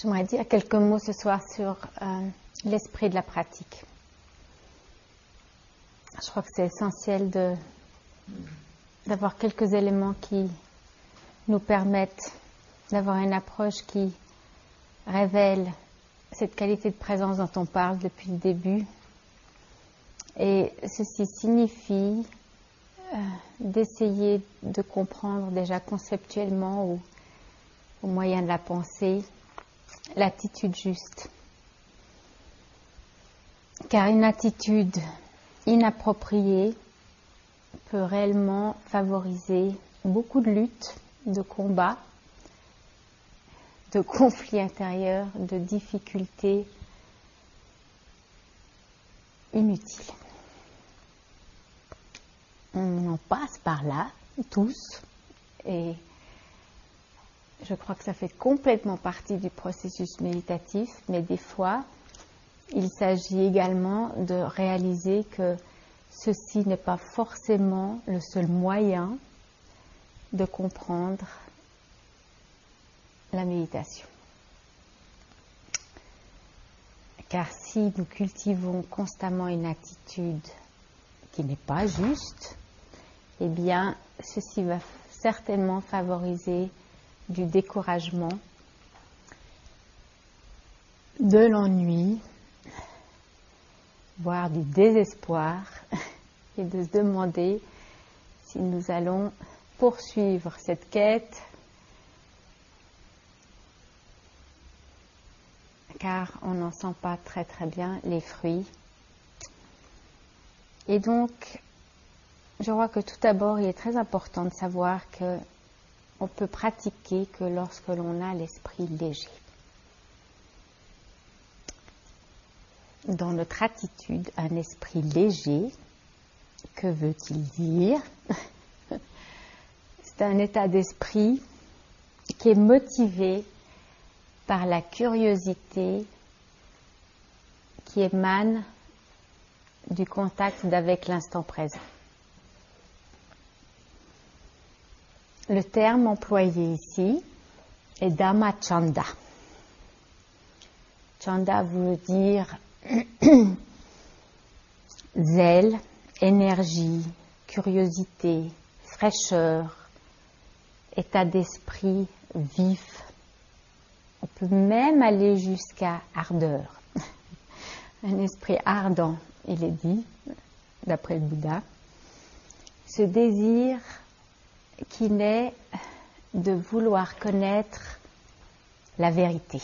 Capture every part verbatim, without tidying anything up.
J'aimerais dire quelques mots ce soir sur euh, l'esprit de la pratique. Je crois que c'est essentiel de, d'avoir quelques éléments qui nous permettent d'avoir une approche qui révèle cette qualité de présence dont on parle depuis le début. Et ceci signifie euh, d'essayer de comprendre déjà conceptuellement ou au moyen de la pensée l'attitude juste. Car une attitude inappropriée peut réellement favoriser beaucoup de luttes, de combats, de conflits intérieurs, de difficultés inutiles. On en passe par là, tous, et je crois que ça fait complètement partie du processus méditatif, mais des fois, il s'agit également de réaliser que ceci n'est pas forcément le seul moyen de comprendre la méditation. Car si nous cultivons constamment une attitude qui n'est pas juste, eh bien, ceci va certainement favoriser du découragement, de l'ennui, voire du désespoir, et de se demander si nous allons poursuivre cette quête, car on n'en sent pas très très bien les fruits. Et donc, je crois que tout d'abord, il est très important de savoir que on peut pratiquer que lorsque l'on a l'esprit léger. Dans notre attitude, un esprit léger, que veut-il dire? C'est un état d'esprit qui est motivé par la curiosité qui émane du contact avec l'instant présent. Le terme employé ici est Dhamma Chanda. Chanda veut dire zèle, énergie, curiosité, fraîcheur, état d'esprit vif. On peut même aller jusqu'à ardeur. Un esprit ardent, il est dit, d'après le Bouddha. Ce désir qui naît de vouloir connaître la vérité.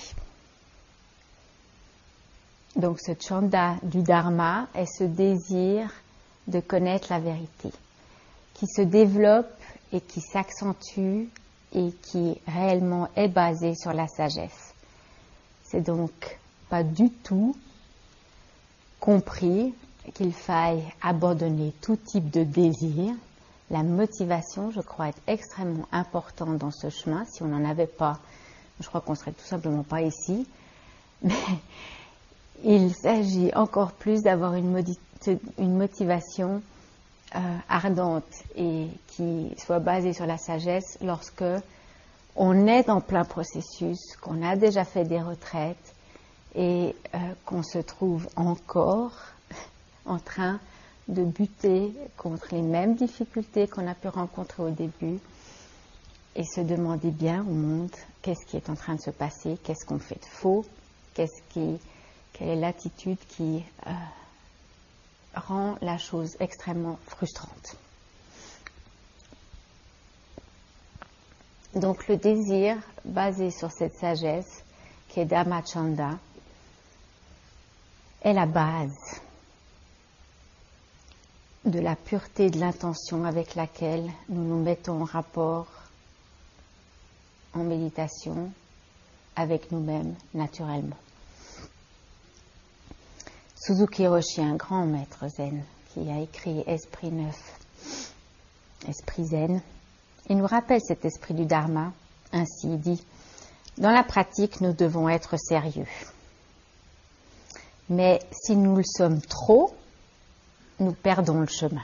Donc ce chanda du dharma est ce désir de connaître la vérité, qui se développe et qui s'accentue et qui réellement est basé sur la sagesse. C'est donc pas du tout compris qu'il faille abandonner tout type de désir. La motivation, je crois, est extrêmement importante dans ce chemin. Si on n'en avait pas, je crois qu'on ne serait tout simplement pas ici. Mais il s'agit encore plus d'avoir une, modi- une motivation euh, ardente et qui soit basée sur la sagesse lorsque on est en plein processus, qu'on a déjà fait des retraites et euh, qu'on se trouve encore en train de buter contre les mêmes difficultés qu'on a pu rencontrer au début et se demander bien au monde qu'est-ce qui est en train de se passer, qu'est-ce qu'on fait de faux, qu'est-ce qui, quelle est l'attitude qui euh, rend la chose extrêmement frustrante. Donc le désir basé sur cette sagesse qui est Dhamma Chanda est la base de la pureté de l'intention avec laquelle nous nous mettons en rapport en méditation avec nous-mêmes naturellement. Suzuki Roshi, un grand maître zen qui a écrit Esprit neuf, Esprit zen, il nous rappelle cet esprit du Dharma. Ainsi, il dit, dans la pratique, nous devons être sérieux. Mais si nous le sommes trop, nous perdons le chemin.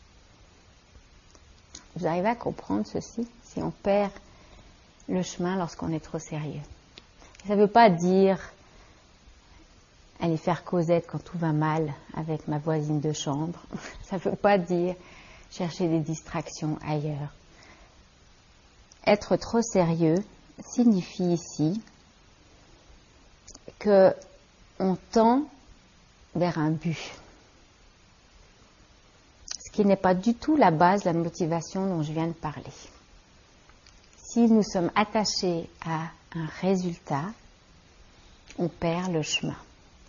Vous arrivez à comprendre ceci? Si on perd le chemin lorsqu'on est trop sérieux. Ça ne veut pas dire aller faire causette quand tout va mal avec ma voisine de chambre. Ça ne veut pas dire chercher des distractions ailleurs. Être trop sérieux signifie ici que on tend vers un but. Ce qui n'est pas du tout la base, la motivation dont je viens de parler. Si nous sommes attachés à un résultat, on perd le chemin. Pourquoi ?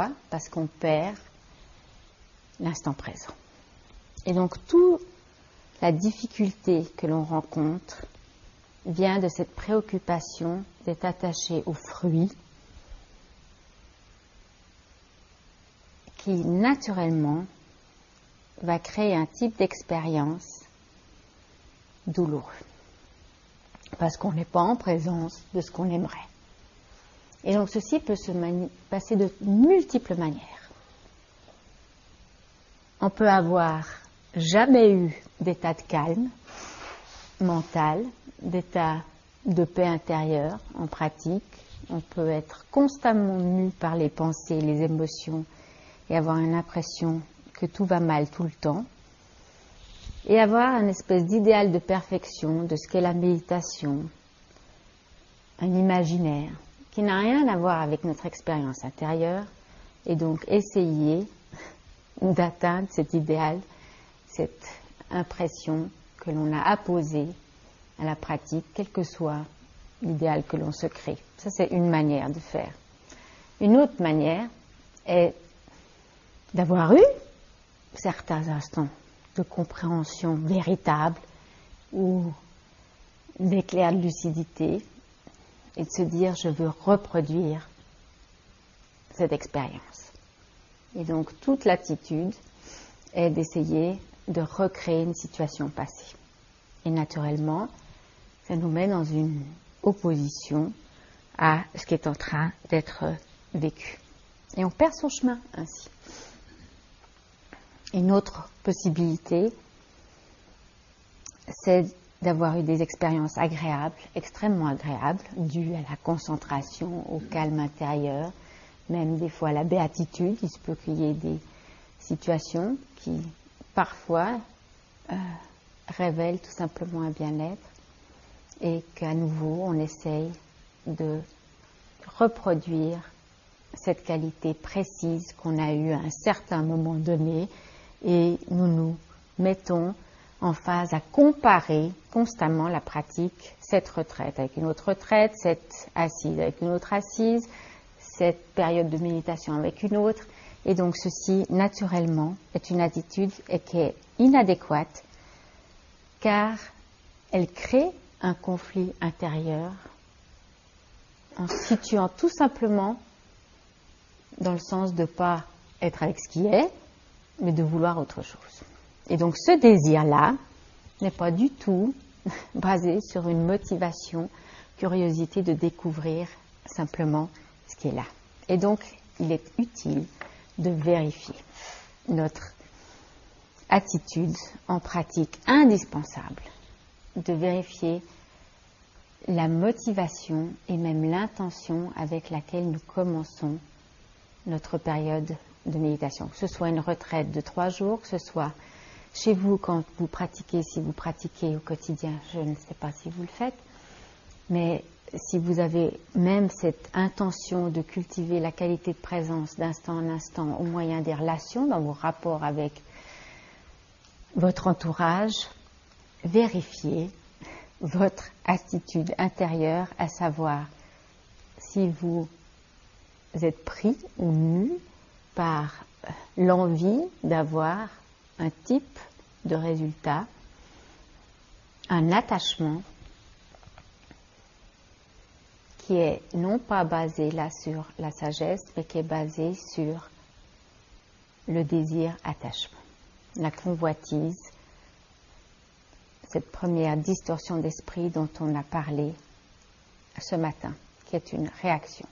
Parce qu'on perd l'instant présent. Et donc, toute la difficulté que l'on rencontre vient de cette préoccupation d'être attaché au fruit qui, naturellement, va créer un type d'expérience douloureux. Parce qu'on n'est pas en présence de ce qu'on aimerait. Et donc, ceci peut se mani- passer de multiples manières. On peut avoir jamais eu d'état de calme mental, d'état de paix intérieure en pratique. On peut être constamment mu par les pensées, les émotions et avoir une impression que tout va mal tout le temps. Et avoir une espèce d'idéal de perfection de ce qu'est la méditation, un imaginaire qui n'a rien à voir avec notre expérience intérieure, et donc essayer d'atteindre cet idéal, cette impression que l'on a apposée à la pratique, quel que soit l'idéal que l'on se crée. Ça, c'est une manière de faire. Une autre manière est d'avoir eu certains instants de compréhension véritable ou d'éclair de lucidité et de se dire je veux reproduire cette expérience. Et donc toute l'attitude est d'essayer de recréer une situation passée. Et naturellement, ça nous met dans une opposition à ce qui est en train d'être vécu. Et on perd son chemin ainsi. Une autre possibilité, c'est d'avoir eu des expériences agréables, extrêmement agréables, dues à la concentration, au calme intérieur, même des fois à la béatitude. Il se peut qu'il y ait des situations qui, parfois, euh, révèlent tout simplement un bien-être et qu'à nouveau, on essaye de reproduire cette qualité précise qu'on a eue à un certain moment donné. Et nous nous mettons en phase à comparer constamment la pratique, cette retraite avec une autre retraite, cette assise avec une autre assise, cette période de méditation avec une autre. Et donc ceci, naturellement, est une attitude qui est inadéquate car elle crée un conflit intérieur en se situant tout simplement dans le sens de ne pas être avec ce qui est, mais de vouloir autre chose. Et donc ce désir-là n'est pas du tout basé sur une motivation, curiosité de découvrir simplement ce qui est là. Et donc il est utile de vérifier notre attitude en pratique indispensable, de vérifier la motivation et même l'intention avec laquelle nous commençons notre période de méditation, que ce soit une retraite de trois jours, que ce soit chez vous quand vous pratiquez, si vous pratiquez au quotidien, je ne sais pas si vous le faites, mais si vous avez même cette intention de cultiver la qualité de présence d'instant en instant au moyen des relations, dans vos rapports avec votre entourage, vérifiez votre attitude intérieure, à savoir si vous êtes pris ou mu par l'envie d'avoir un type de résultat, un attachement qui est non pas basé là sur la sagesse, mais qui est basé sur le désir attachement, la convoitise, cette première distorsion d'esprit dont on a parlé ce matin, qui est une réaction.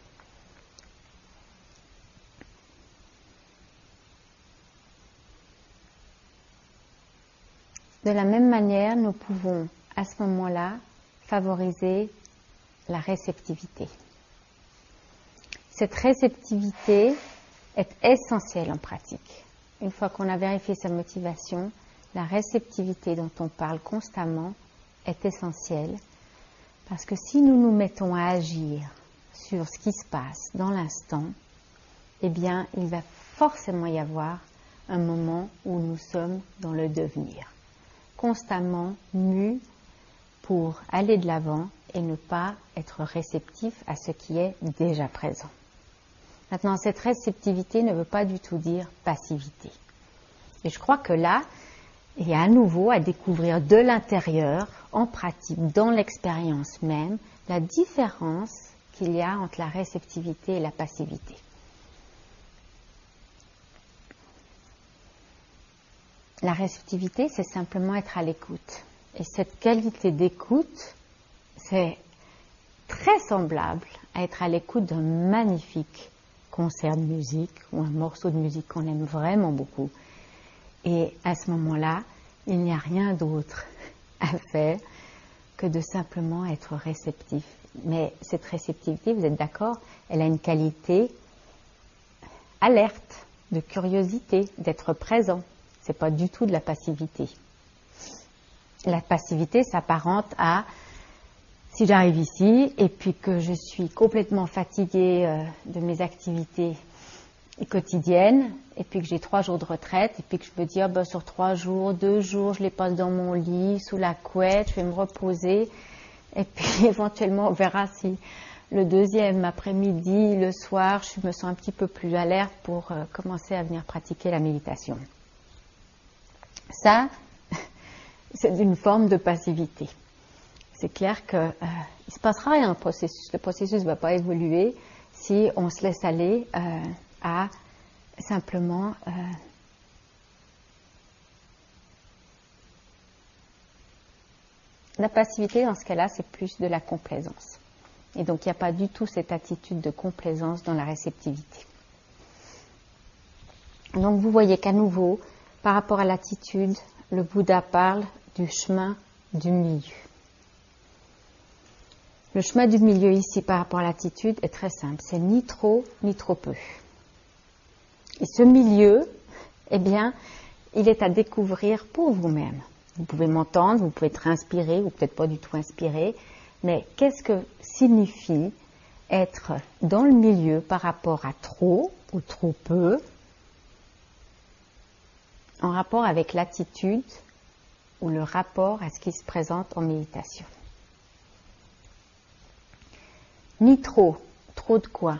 De la même manière, nous pouvons à ce moment-là favoriser la réceptivité. cette réceptivité est essentielle en pratique. Une fois qu'on a vérifié sa motivation, la réceptivité dont on parle constamment est essentielle, parce que si nous nous mettons à agir sur ce qui se passe dans l'instant, eh bien, il va forcément y avoir un moment où nous sommes dans le devenir, constamment mus pour aller de l'avant et ne pas être réceptif à ce qui est déjà présent. Maintenant, cette réceptivité ne veut pas du tout dire passivité. Et je crois que là, il y a à nouveau à découvrir de l'intérieur, en pratique, dans l'expérience même, la différence qu'il y a entre la réceptivité et la passivité. La réceptivité, c'est simplement être à l'écoute. Et cette qualité d'écoute, c'est très semblable à être à l'écoute d'un magnifique concert de musique ou un morceau de musique qu'on aime vraiment beaucoup. Et à ce moment-là, il n'y a rien d'autre à faire que de simplement être réceptif. Mais cette réceptivité, vous êtes d'accord, elle a une qualité alerte, de curiosité, d'être présent. Ce n'est pas du tout de la passivité. La passivité s'apparente à, si j'arrive ici et puis que je suis complètement fatiguée euh, de mes activités quotidiennes, et puis que j'ai trois jours de retraite, et puis que je me dis, oh ben, sur trois jours, deux jours, je les passe dans mon lit, sous la couette, je vais me reposer, et puis éventuellement on verra si le deuxième après-midi, le soir, je me sens un petit peu plus alerte pour euh, commencer à venir pratiquer la méditation. Ça, c'est une forme de passivité. C'est clair qu'il euh, ne se passera rien au processus. Le processus ne va pas évoluer si on se laisse aller euh, à simplement euh, la passivité. Dans ce cas-là, c'est plus de la complaisance. Et donc, il n'y a pas du tout cette attitude de complaisance dans la réceptivité. Donc, vous voyez qu'à nouveau, par rapport à l'attitude, le Bouddha parle du chemin du milieu. Le chemin du milieu ici par rapport à l'attitude est très simple. C'est ni trop, ni trop peu. Et ce milieu, eh bien, il est à découvrir pour vous-même. Vous pouvez m'entendre, vous pouvez être inspiré ou peut-être pas du tout inspiré, mais qu'est-ce que signifie être dans le milieu par rapport à trop ou trop peu, en rapport avec l'attitude ou le rapport à ce qui se présente en méditation. Ni trop, trop de quoi?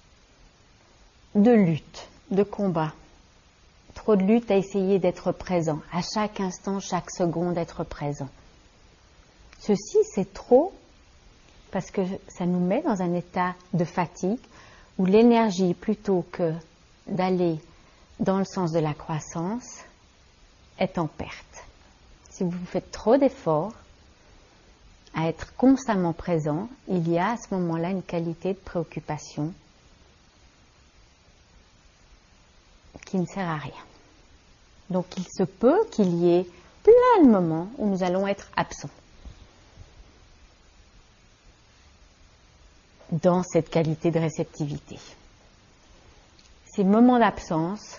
De lutte, de combat. Trop de lutte à essayer d'être présent, à chaque instant, chaque seconde être présent. Ceci, c'est trop parce que ça nous met dans un état de fatigue où l'énergie, plutôt que d'aller dans le sens de la croissance, est en perte. Si vous faites trop d'efforts à être constamment présent, il y a à ce moment-là une qualité de préoccupation qui ne sert à rien. Donc il se peut qu'il y ait plein de moments où nous allons être absents dans cette qualité de réceptivité. Ces moments d'absence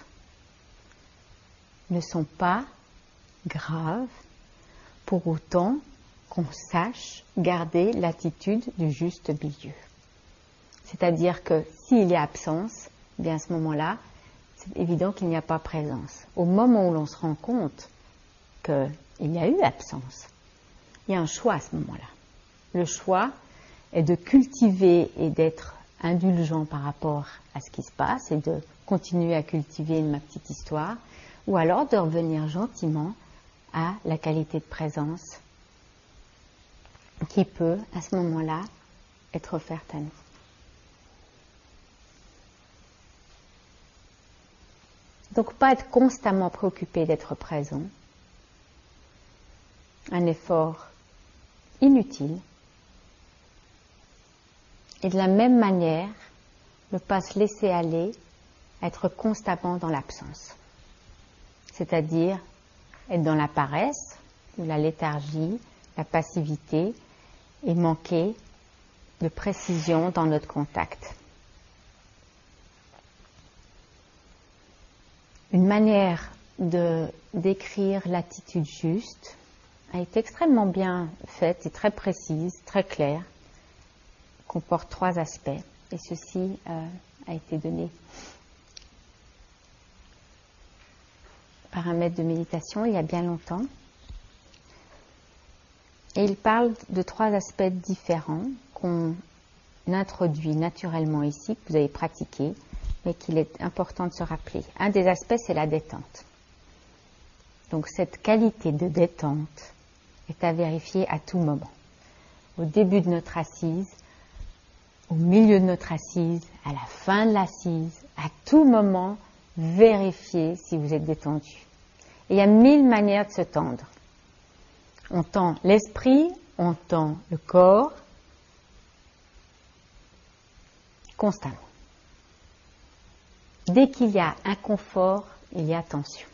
ne sont pas graves pour autant qu'on sache garder l'attitude du juste milieu. C'est-à-dire que s'il y a absence, eh bien à ce moment-là, c'est évident qu'il n'y a pas présence. Au moment où l'on se rend compte qu'il y a eu absence, il y a un choix à ce moment-là. Le choix est de cultiver et d'être indulgent par rapport à ce qui se passe et de continuer à cultiver ma petite histoire, ou alors de revenir gentiment à la qualité de présence qui peut, à ce moment-là, être offerte à nous. Donc, pas être constamment préoccupé d'être présent, un effort inutile, et de la même manière, ne pas se laisser aller, être constamment dans l'absence. C'est-à-dire être dans la paresse, ou la léthargie, la passivité, et manquer de précision dans notre contact. une manière de décrire l'attitude juste a été extrêmement bien faite et très précise, très claire, comporte trois aspects. Et ceci euh, a été donné par un maître de méditation il y a bien longtemps. Et il parle de trois aspects différents qu'on introduit naturellement ici, que vous avez pratiqué, mais qu'il est important de se rappeler. Un des aspects, c'est la détente. Donc cette qualité de détente est à vérifier à tout moment. Au début de notre assise, au milieu de notre assise, à la fin de l'assise, à tout moment, vérifiez si vous êtes détendu. Et il y a mille manières de se tendre. On tend l'esprit, on tend le corps, constamment. Dès qu'il y a inconfort, il y a tension.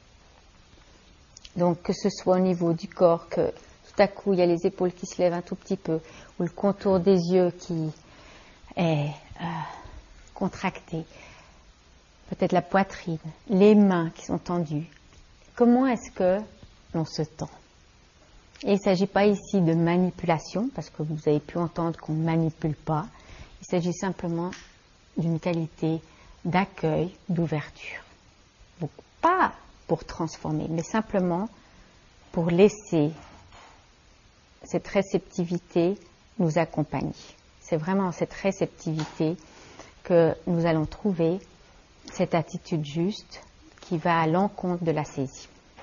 Donc que ce soit au niveau du corps, que tout à coup il y a les épaules qui se lèvent un tout petit peu, ou le contour des yeux qui est euh, contracté, peut-être la poitrine, les mains qui sont tendues. Comment est-ce que l'on se tend? Et il ne s'agit pas ici de manipulation, parce que vous avez pu entendre qu'on ne manipule pas. Il s'agit simplement d'une qualité d'accueil, d'ouverture. Donc, pas pour transformer, mais simplement pour laisser cette réceptivité nous accompagner. C'est vraiment cette réceptivité que nous allons trouver cette attitude juste qui va à l'encontre de la saisie.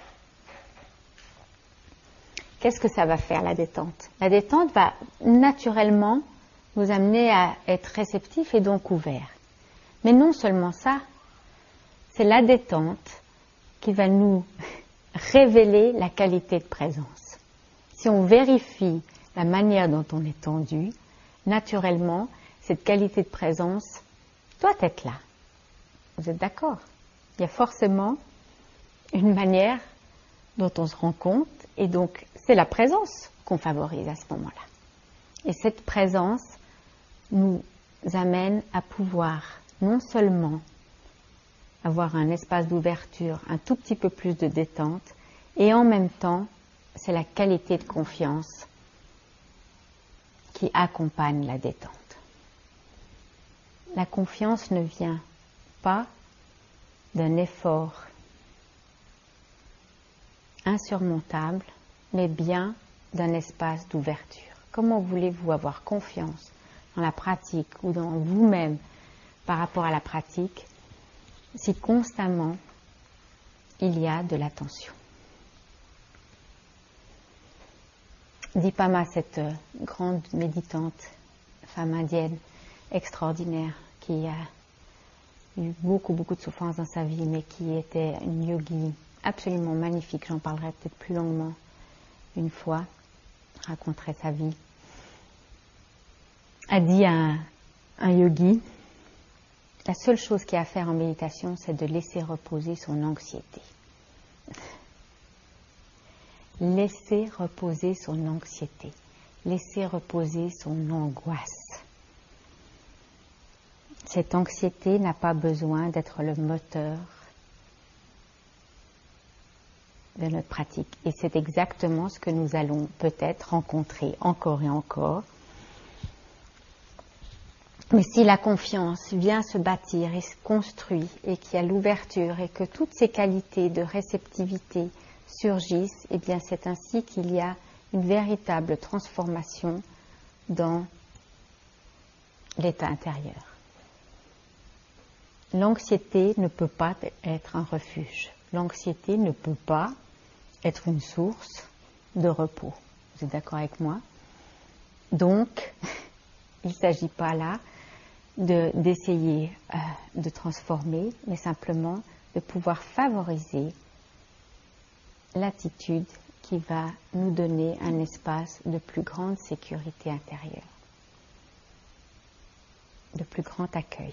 Qu'est-ce que ça va faire, la détente? La détente va naturellement nous amener à être réceptifs et donc ouverts. Mais non seulement ça, c'est la détente qui va nous révéler la qualité de présence. Si on vérifie la manière dont on est tendu, naturellement, cette qualité de présence doit être là. Vous êtes d'accord? Il y a forcément une manière dont on se rend compte, et donc c'est la présence qu'on favorise à ce moment-là. Et cette présence nous amène à pouvoir non seulement avoir un espace d'ouverture, un tout petit peu plus de détente, et en même temps, c'est la qualité de confiance qui accompagne la détente. La confiance ne vient pas d'un effort insurmontable, mais bien d'un espace d'ouverture. Comment voulez-vous avoir confiance dans la pratique ou dans vous-même par rapport à la pratique si constamment il y a de la tension? Dipama, cette grande méditante, femme indienne extraordinaire qui a eu beaucoup, beaucoup de souffrances dans sa vie, mais qui était une yogi absolument magnifique, j'en parlerai peut-être plus longuement une fois, raconterai sa vie, a dit à un, un yogi, la seule chose qu'il y a à faire en méditation, c'est de laisser reposer son anxiété. Laisser reposer son anxiété, laisser reposer son angoisse. Cette anxiété n'a pas besoin d'être le moteur de notre pratique. Et c'est exactement ce que nous allons peut-être rencontrer encore et encore. Mais si la confiance vient se bâtir et se construit, et qu'il y a l'ouverture, et que toutes ces qualités de réceptivité surgissent, eh bien c'est ainsi qu'il y a une véritable transformation dans l'état intérieur. L'anxiété ne peut pas être un refuge. L'anxiété ne peut pas être une source de repos. Vous êtes d'accord avec moi? Donc, il ne s'agit pas là de, d'essayer euh, de transformer, mais simplement de pouvoir favoriser l'attitude qui va nous donner un espace de plus grande sécurité intérieure, de plus grand accueil.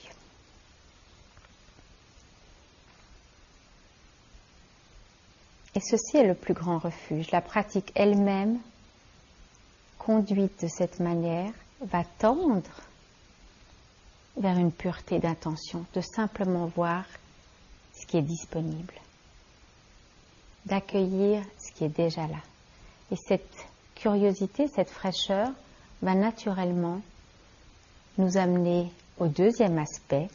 Et ceci est le plus grand refuge. La pratique elle-même, conduite de cette manière, va tendre vers une pureté d'intention, de simplement voir ce qui est disponible, d'accueillir ce qui est déjà là. Et cette curiosité, cette fraîcheur va naturellement nous amener au deuxième aspect,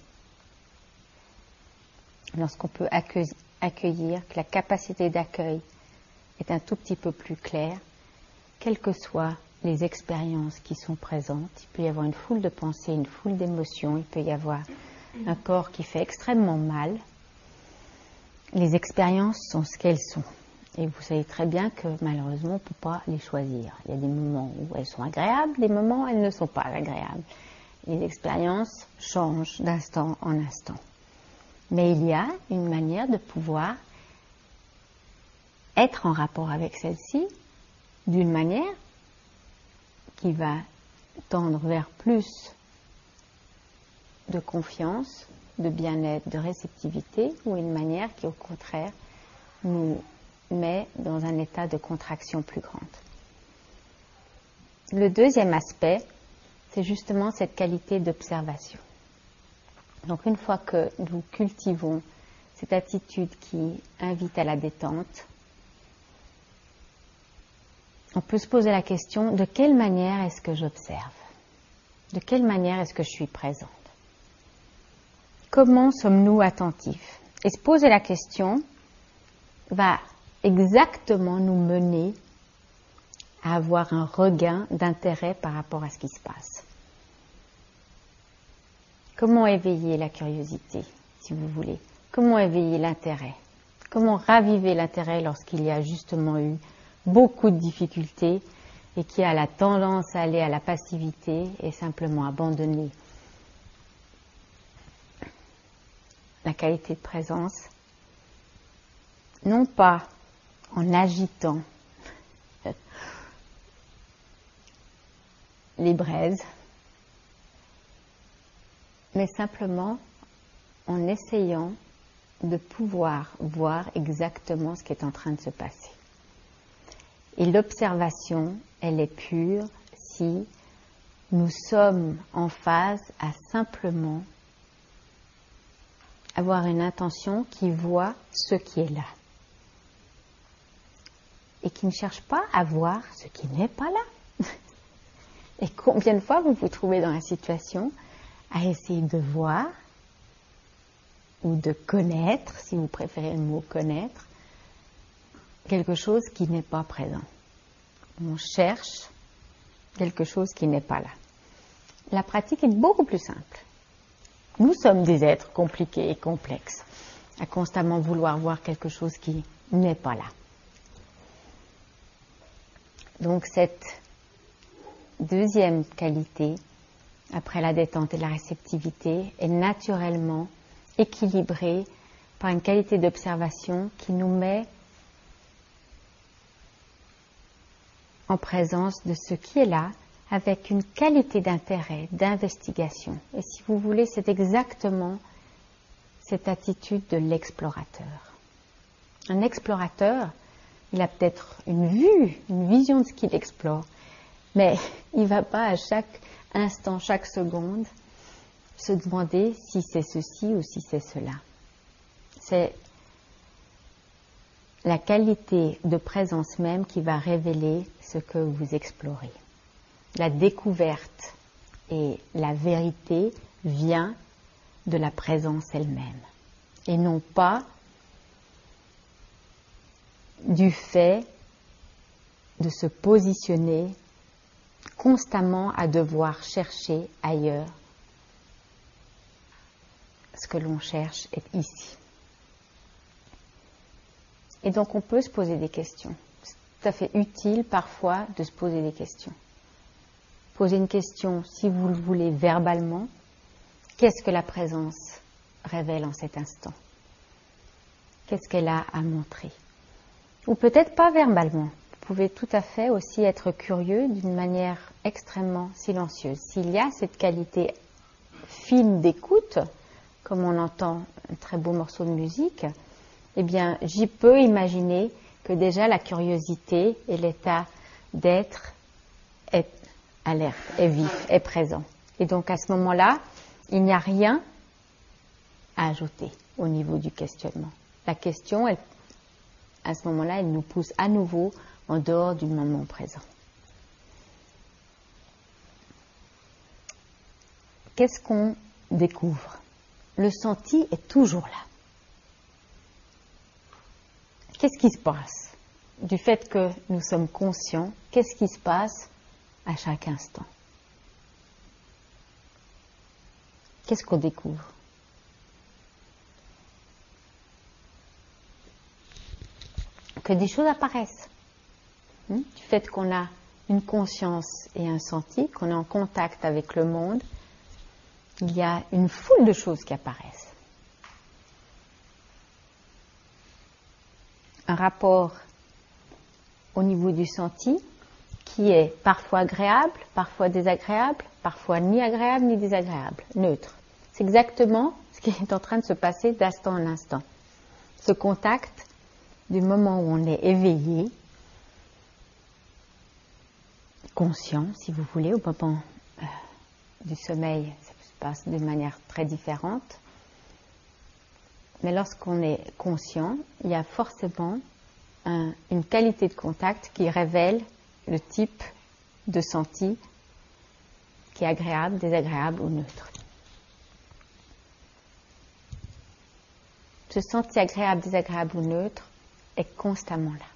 lorsqu'on peut accueillir, accueillir, que la capacité d'accueil est un tout petit peu plus claire, quelles que soient les expériences qui sont présentes. Il peut y avoir une foule de pensées, une foule d'émotions, il peut y avoir un corps qui fait extrêmement mal. Les expériences sont ce qu'elles sont. Et vous savez très bien que malheureusement, on ne peut pas les choisir. Il y a des moments où elles sont agréables, des moments où elles ne sont pas agréables. Les expériences changent d'instant en instant. Mais il y a une manière de pouvoir être en rapport avec celle-ci d'une manière qui va tendre vers plus de confiance, de bien-être, de réceptivité, ou une manière qui, au contraire, nous met dans un état de contraction plus grande. Le deuxième aspect, c'est justement cette qualité d'observation. Donc une fois que nous cultivons cette attitude qui invite à la détente, on peut se poser la question, de quelle manière est-ce que j'observe? De quelle manière est-ce que je suis présente? Comment sommes-nous attentifs? Et se poser la question va exactement nous mener à avoir un regain d'intérêt par rapport à ce qui se passe. Comment éveiller la curiosité, si vous voulez? Comment éveiller l'intérêt? Comment raviver l'intérêt lorsqu'il y a justement eu beaucoup de difficultés et qui a la tendance à aller à la passivité et simplement abandonner la qualité de présence, non pas en agitant les braises, mais simplement en essayant de pouvoir voir exactement ce qui est en train de se passer. Et l'observation, elle est pure si nous sommes en phase à simplement avoir une intention qui voit ce qui est là et qui ne cherche pas à voir ce qui n'est pas là. Et combien de fois vous vous trouvez dans la situation à essayer de voir ou de connaître, si vous préférez le mot connaître, quelque chose qui n'est pas présent. On cherche quelque chose qui n'est pas là. La pratique est beaucoup plus simple. Nous sommes des êtres compliqués et complexes, à constamment vouloir voir quelque chose qui n'est pas là. Donc cette deuxième qualité, après la détente et la réceptivité, est naturellement équilibrée par une qualité d'observation qui nous met en présence de ce qui est là, avec une qualité d'intérêt, d'investigation. Et si vous voulez, c'est exactement cette attitude de l'explorateur. Un explorateur, il a peut-être une vue, une vision de ce qu'il explore, mais il ne va pas à chaque instant, chaque seconde, se demander si c'est ceci ou si c'est cela. C'est la qualité de présence même qui va révéler ce que vous explorez. La découverte et la vérité vient de la présence elle-même et non pas du fait de se positionner constamment à devoir chercher ailleurs. Ce que l'on cherche est ici. Et donc on peut se poser des questions. C'est tout à fait utile parfois de se poser des questions. Poser une question, si vous le voulez, verbalement. Qu'est-ce que la présence révèle en cet instant? Qu'est-ce qu'elle a à montrer? Ou peut-être pas verbalement. Vous pouvez tout à fait aussi être curieux d'une manière extrêmement silencieuse. S'il y a cette qualité fine d'écoute, comme on entend un très beau morceau de musique, eh bien, j'y peux imaginer que déjà la curiosité et l'état d'être est alerte, est vif, est présent. Et donc à ce moment-là, il n'y a rien à ajouter au niveau du questionnement. La question, elle, à ce moment-là, elle nous pousse à nouveau en dehors du moment présent. Qu'est-ce qu'on découvre? Le senti est toujours là. Qu'est-ce qui se passe? Du fait que nous sommes conscients, qu'est-ce qui se passe à chaque instant? Qu'est-ce qu'on découvre? Que des choses apparaissent. Du fait qu'on a une conscience et un senti, qu'on est en contact avec le monde, il y a une foule de choses qui apparaissent. Un rapport au niveau du senti qui est parfois agréable, parfois désagréable, parfois ni agréable ni désagréable, neutre. C'est exactement ce qui est en train de se passer d'instant en instant. Ce contact du moment où on est éveillé, conscient, si vous voulez, au moment euh, du sommeil, ça se passe de manière très différente. Mais lorsqu'on est conscient, il y a forcément un, une qualité de contact qui révèle le type de senti qui est agréable, désagréable ou neutre. Ce senti agréable, désagréable ou neutre est constamment là.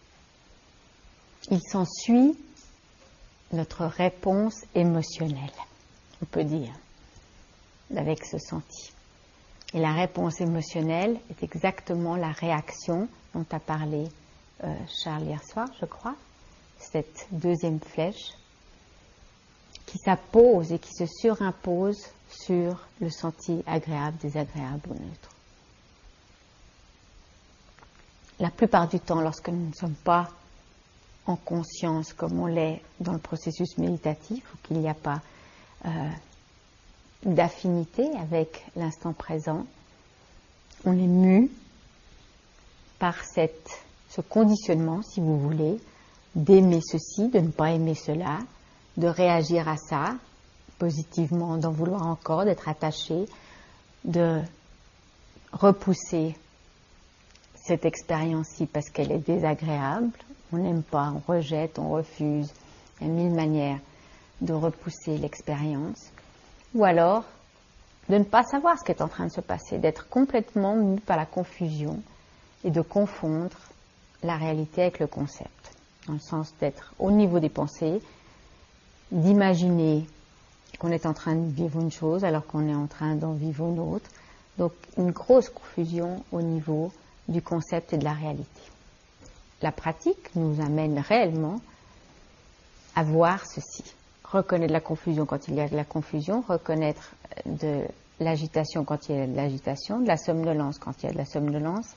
Il s'ensuit notre réponse émotionnelle, on peut dire, avec ce senti. Et la réponse émotionnelle est exactement la réaction dont a parlé euh, Charles hier soir, je crois, cette deuxième flèche qui s'appose et qui se surimpose sur le senti agréable, désagréable ou neutre. La plupart du temps, lorsque nous ne sommes pas en conscience comme on l'est dans le processus méditatif, ou qu'il n'y a pas euh, d'affinité avec l'instant présent, on est mu par cette, ce conditionnement, si vous voulez, d'aimer ceci, de ne pas aimer cela, de réagir à ça positivement, d'en vouloir encore, d'être attaché, de repousser cette expérience-ci parce qu'elle est désagréable. On n'aime pas, on rejette, on refuse. Il y a mille manières de repousser l'expérience. Ou alors, de ne pas savoir ce qui est en train de se passer, d'être complètement mu par la confusion et de confondre la réalité avec le concept. Dans le sens d'être au niveau des pensées, d'imaginer qu'on est en train de vivre une chose alors qu'on est en train d'en vivre une autre. Donc, une grosse confusion au niveau du concept et de la réalité. La pratique nous amène réellement à voir ceci. Reconnaître la confusion quand il y a de la confusion, reconnaître de l'agitation quand il y a de l'agitation, de la somnolence quand il y a de la somnolence.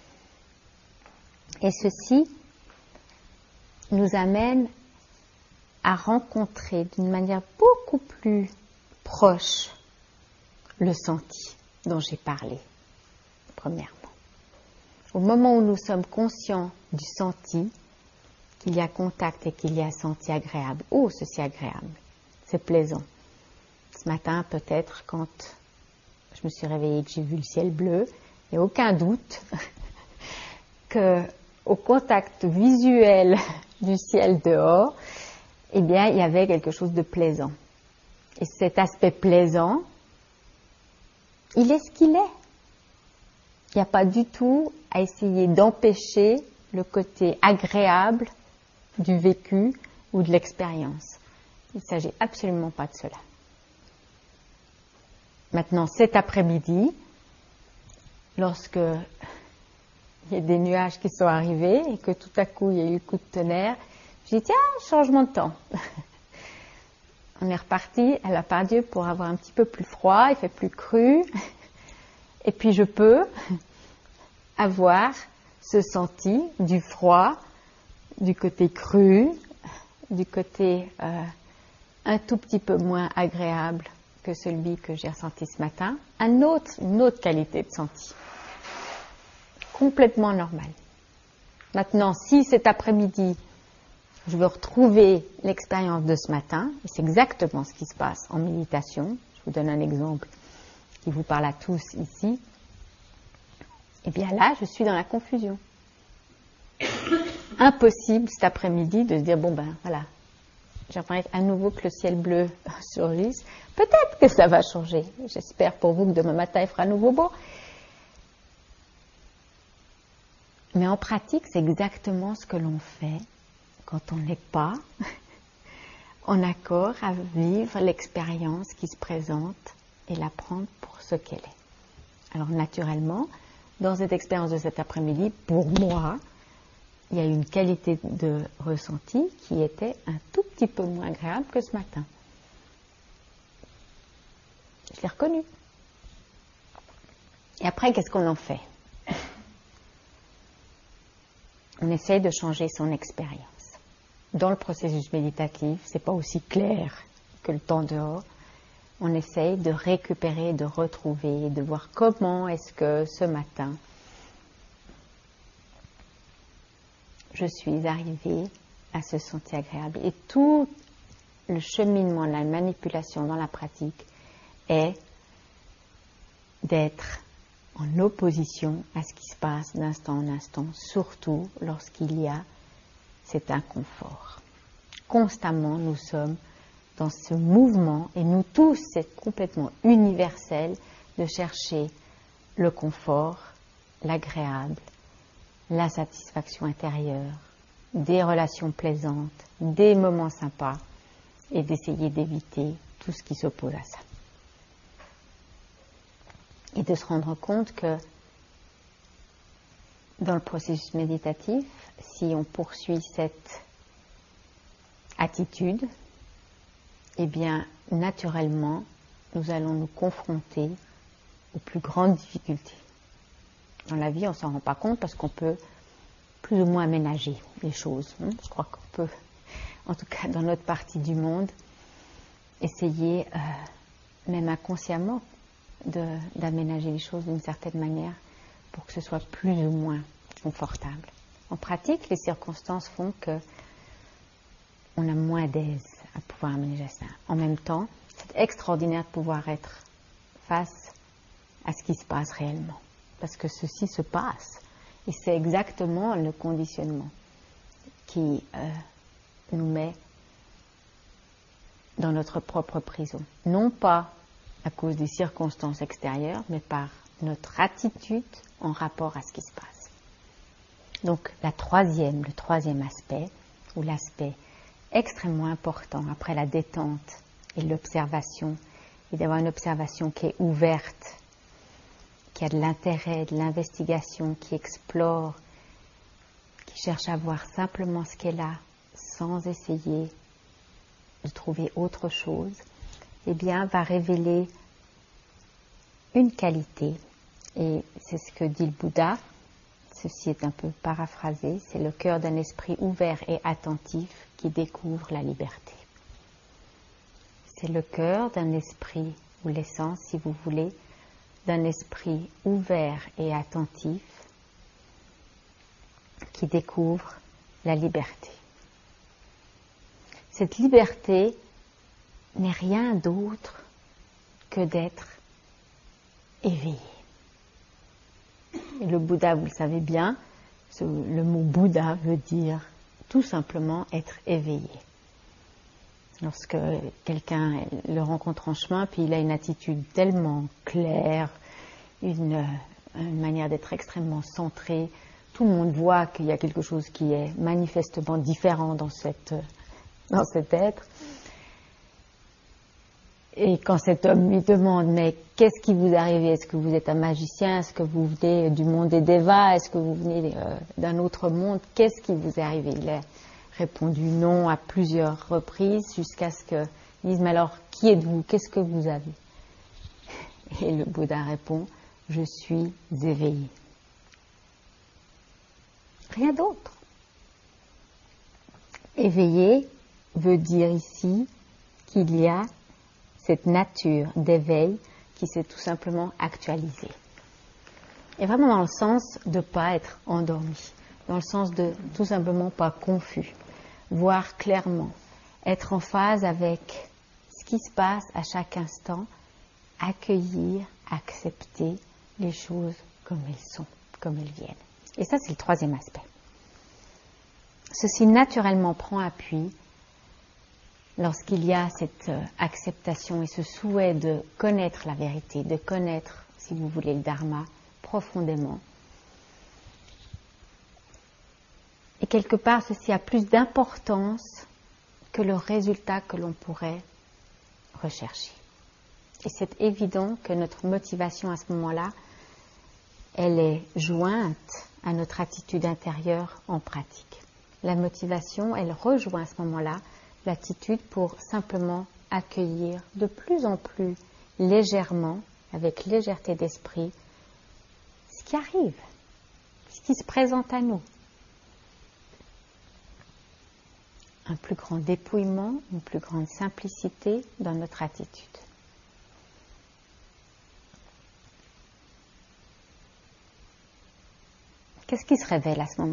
Et ceci nous amène à rencontrer d'une manière beaucoup plus proche le senti dont j'ai parlé, premièrement. Au moment où nous sommes conscients du senti, qu'il y a contact et qu'il y a senti agréable. Oh, ceci est agréable, c'est plaisant. Ce matin, peut-être, quand je me suis réveillée et que j'ai vu le ciel bleu, il n'y a aucun doute qu'au contact visuel du ciel dehors, eh bien, il y avait quelque chose de plaisant. Et cet aspect plaisant, il est ce qu'il est. Il n'y a pas du tout à essayer d'empêcher le côté agréable du vécu ou de l'expérience. Il ne s'agit absolument pas de cela. Maintenant, cet après-midi, lorsque il y a des nuages qui sont arrivés et que tout à coup il y a eu le coup de tonnerre, j'ai dit tiens, changement de temps. On est reparti à la part Dieu pour avoir un petit peu plus froid, il fait plus cru. Et puis je peux avoir ce senti du froid, du côté cru, du côté euh, un tout petit peu moins agréable que celui que j'ai ressenti ce matin, un autre, une autre qualité de senti, complètement normale. Maintenant, si cet après-midi, je veux retrouver l'expérience de ce matin, et c'est exactement ce qui se passe en méditation, je vous donne un exemple qui vous parle à tous ici, et bien là, je suis dans la confusion. Impossible cet après-midi de se dire, bon ben voilà, j'aimerais à nouveau que le ciel bleu surgisse. Peut-être que ça va changer. J'espère pour vous que demain matin il fera à nouveau beau. Mais en pratique, c'est exactement ce que l'on fait quand on n'est pas en accord à vivre l'expérience qui se présente et la prendre pour ce qu'elle est. Alors naturellement, dans cette expérience de cet après-midi, pour moi, il y a une qualité de ressenti qui était un tout petit peu moins agréable que ce matin. Je l'ai reconnu. Et après, qu'est-ce qu'on en fait? On essaye de changer son expérience. Dans le processus méditatif, c'est pas aussi clair que le temps dehors. On essaye de récupérer, de retrouver, de voir comment est-ce que ce matin, je suis arrivée à se sentir agréable. Et tout le cheminement, la manipulation dans la pratique est d'être en opposition à ce qui se passe d'instant en instant, surtout lorsqu'il y a cet inconfort. Constamment, nous sommes dans ce mouvement, et nous tous, c'est complètement universel de chercher le confort, l'agréable, la satisfaction intérieure, des relations plaisantes, des moments sympas, et d'essayer d'éviter tout ce qui s'oppose à ça. Et de se rendre compte que dans le processus méditatif, si on poursuit cette attitude, eh bien, naturellement, nous allons nous confronter aux plus grandes difficultés. Dans la vie, on ne s'en rend pas compte parce qu'on peut plus ou moins aménager les choses. Je crois qu'on peut, en tout cas dans notre partie du monde, essayer, euh, même inconsciemment, de, d'aménager les choses d'une certaine manière pour que ce soit plus ou moins confortable. En pratique, les circonstances font que on a moins d'aise à pouvoir aménager ça. En même temps, c'est extraordinaire de pouvoir être face à ce qui se passe réellement. Parce que ceci se passe. Et c'est exactement le conditionnement qui euh, nous met dans notre propre prison. Non pas à cause des circonstances extérieures, mais par notre attitude en rapport à ce qui se passe. Donc, la troisième, le troisième aspect, ou l'aspect extrêmement important après la détente et l'observation, et d'avoir une observation qui est ouverte, qui a de l'intérêt, de l'investigation, qui explore, qui cherche à voir simplement ce qu'elle a, sans essayer de trouver autre chose, eh bien, va révéler une qualité. Et c'est ce que dit le Bouddha, ceci est un peu paraphrasé, c'est le cœur d'un esprit ouvert et attentif qui découvre la liberté. C'est le cœur d'un esprit, ou l'essence, si vous voulez, d'un esprit ouvert et attentif qui découvre la liberté. Cette liberté n'est rien d'autre que d'être éveillé. Et le Bouddha, vous le savez bien, ce, le mot Bouddha veut dire tout simplement être éveillé. Lorsque quelqu'un le rencontre en chemin, puis il a une attitude tellement claire, une, une manière d'être extrêmement centrée, tout le monde voit qu'il y a quelque chose qui est manifestement différent dans, cette, dans cet être. Et quand cet homme lui demande, mais qu'est-ce qui vous arrive? Est-ce que vous êtes un magicien? Est-ce que vous venez du monde des Devas? Est-ce que vous venez euh, d'un autre monde? Qu'est-ce qui vous est arrivé? Il a répondu non à plusieurs reprises jusqu'à ce qu'il dise, mais alors, qui êtes-vous? Qu'est-ce que vous avez? Et le Bouddha répond, je suis éveillé. Rien d'autre. Éveillé veut dire ici qu'il y a cette nature d'éveil qui s'est tout simplement actualisée. Et vraiment dans le sens de ne pas être endormi, dans le sens de tout simplement pas confus, voir clairement, être en phase avec ce qui se passe à chaque instant, accueillir, accepter les choses comme elles sont, comme elles viennent. Et ça, c'est le troisième aspect. Ceci naturellement prend appui lorsqu'il y a cette acceptation et ce souhait de connaître la vérité, de connaître, si vous voulez, le dharma profondément. Et quelque part, ceci a plus d'importance que le résultat que l'on pourrait rechercher. Et c'est évident que notre motivation à ce moment-là, elle est jointe à notre attitude intérieure en pratique. La motivation, elle rejoint à ce moment-là l'attitude pour simplement accueillir de plus en plus légèrement, avec légèreté d'esprit, ce qui arrive, ce qui se présente à nous. Un plus grand dépouillement, une plus grande simplicité dans notre attitude. Qu'est-ce qui se révèle à ce moment-là ?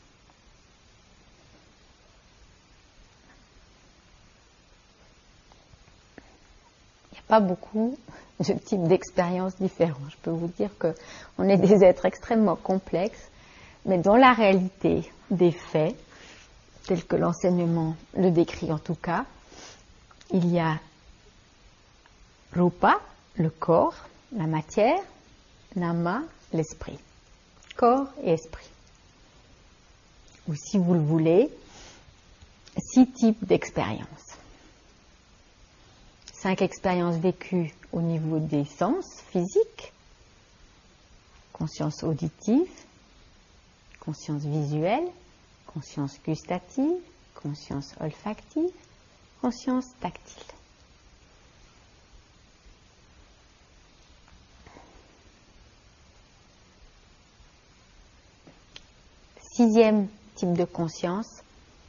Il n'y a pas beaucoup de types d'expériences différents. Je peux vous dire qu'on est des êtres extrêmement complexes, mais dans la réalité des faits, tel que l'enseignement le décrit en tout cas, il y a rupa, le corps, la matière, nama, l'esprit. Corps et esprit. Ou si vous le voulez, six types d'expériences. Cinq expériences vécues au niveau des sens physiques, conscience auditive, conscience visuelle, conscience gustative, conscience olfactive, conscience tactile. Sixième type de conscience,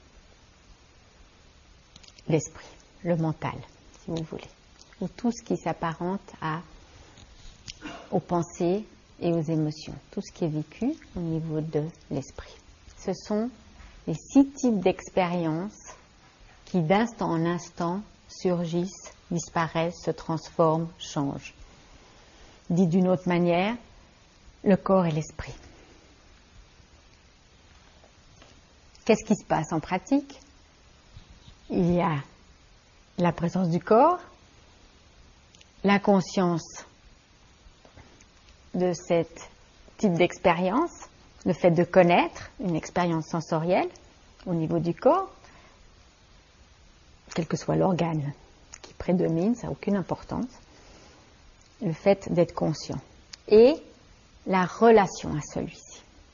l'esprit, le mental, si vous voulez, ou tout ce qui s'apparente à, aux pensées et aux émotions, tout ce qui est vécu au niveau de l'esprit. Ce sont les six types d'expériences qui d'instant en instant surgissent, disparaissent, se transforment, changent. Dit d'une autre manière, le corps et l'esprit. Qu'est-ce qui se passe en pratique ? Il y a la présence du corps, la conscience de ce type d'expérience, le fait de connaître une expérience sensorielle au niveau du corps, quel que soit l'organe qui prédomine, ça n'a aucune importance, le fait d'être conscient et la relation à celui-ci,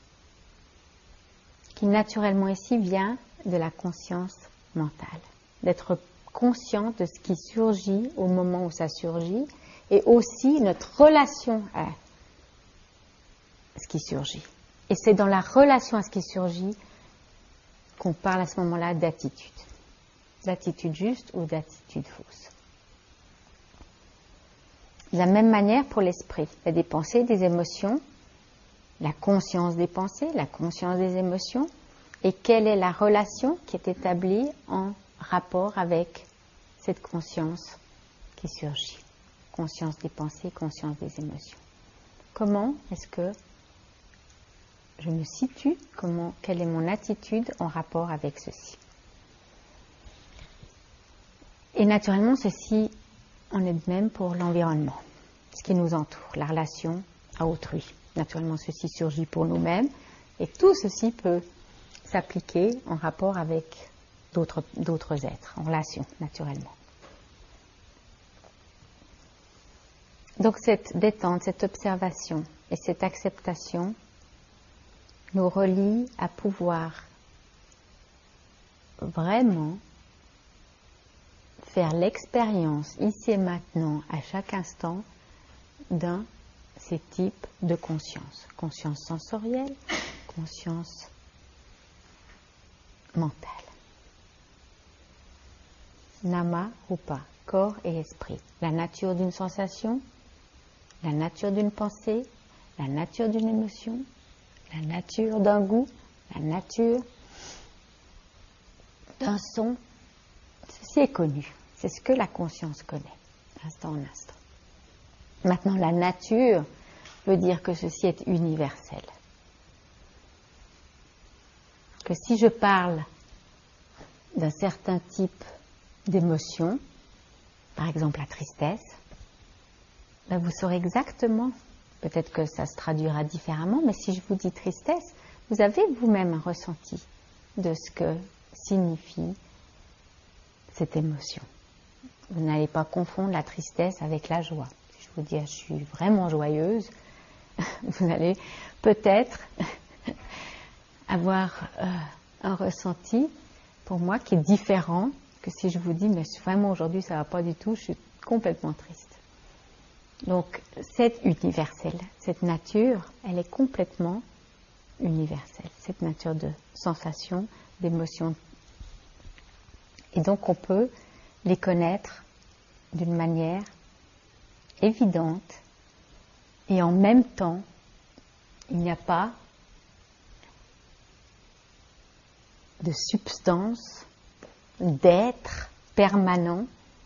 qui naturellement ici vient de la conscience mentale, d'être conscient de ce qui surgit au moment où ça surgit et aussi notre relation à ce qui surgit. Et c'est dans la relation à ce qui surgit qu'on parle à ce moment-là d'attitude, d'attitude juste ou d'attitude fausse. De la même manière pour l'esprit, il y a des pensées, des émotions, la conscience des pensées, la conscience des émotions, et quelle est la relation qui est établie en rapport avec cette conscience qui surgit. Conscience des pensées, conscience des émotions. Comment est-ce que je me situe, comment, quelle est mon attitude en rapport avec ceci. Et naturellement, ceci en est de même pour l'environnement, ce qui nous entoure, la relation à autrui. Naturellement, ceci surgit pour nous-mêmes et tout ceci peut s'appliquer en rapport avec d'autres, d'autres êtres, en relation, naturellement. Donc cette détente, cette observation et cette acceptation nous relie à pouvoir vraiment faire l'expérience ici et maintenant, à chaque instant, d'un ces types de conscience. Conscience sensorielle, conscience mentale. Nama, rupa, corps et esprit. La nature d'une sensation, la nature d'une pensée, la nature d'une émotion, la nature d'un goût, la nature d'un son. Ceci est connu. C'est ce que la conscience connaît, instant en instant. Maintenant, la nature veut dire que ceci est universel. Que si je parle d'un certain type d'émotion, par exemple la tristesse, ben vous saurez exactement, peut-être que ça se traduira différemment, mais si je vous dis tristesse, vous avez vous-même un ressenti de ce que signifie cette émotion. Vous n'allez pas confondre la tristesse avec la joie. Si je vous dis, ah, je suis vraiment joyeuse, vous allez peut-être avoir euh, un ressenti, pour moi, qui est différent que si je vous dis, mais vraiment aujourd'hui ça ne va pas du tout, je suis complètement triste. Donc, c'est universel. Cette nature, elle est complètement universelle. Cette nature de sensation, d'émotion. Et donc, on peut les connaître d'une manière évidente et en même temps, il n'y a pas de substance, d'être permanent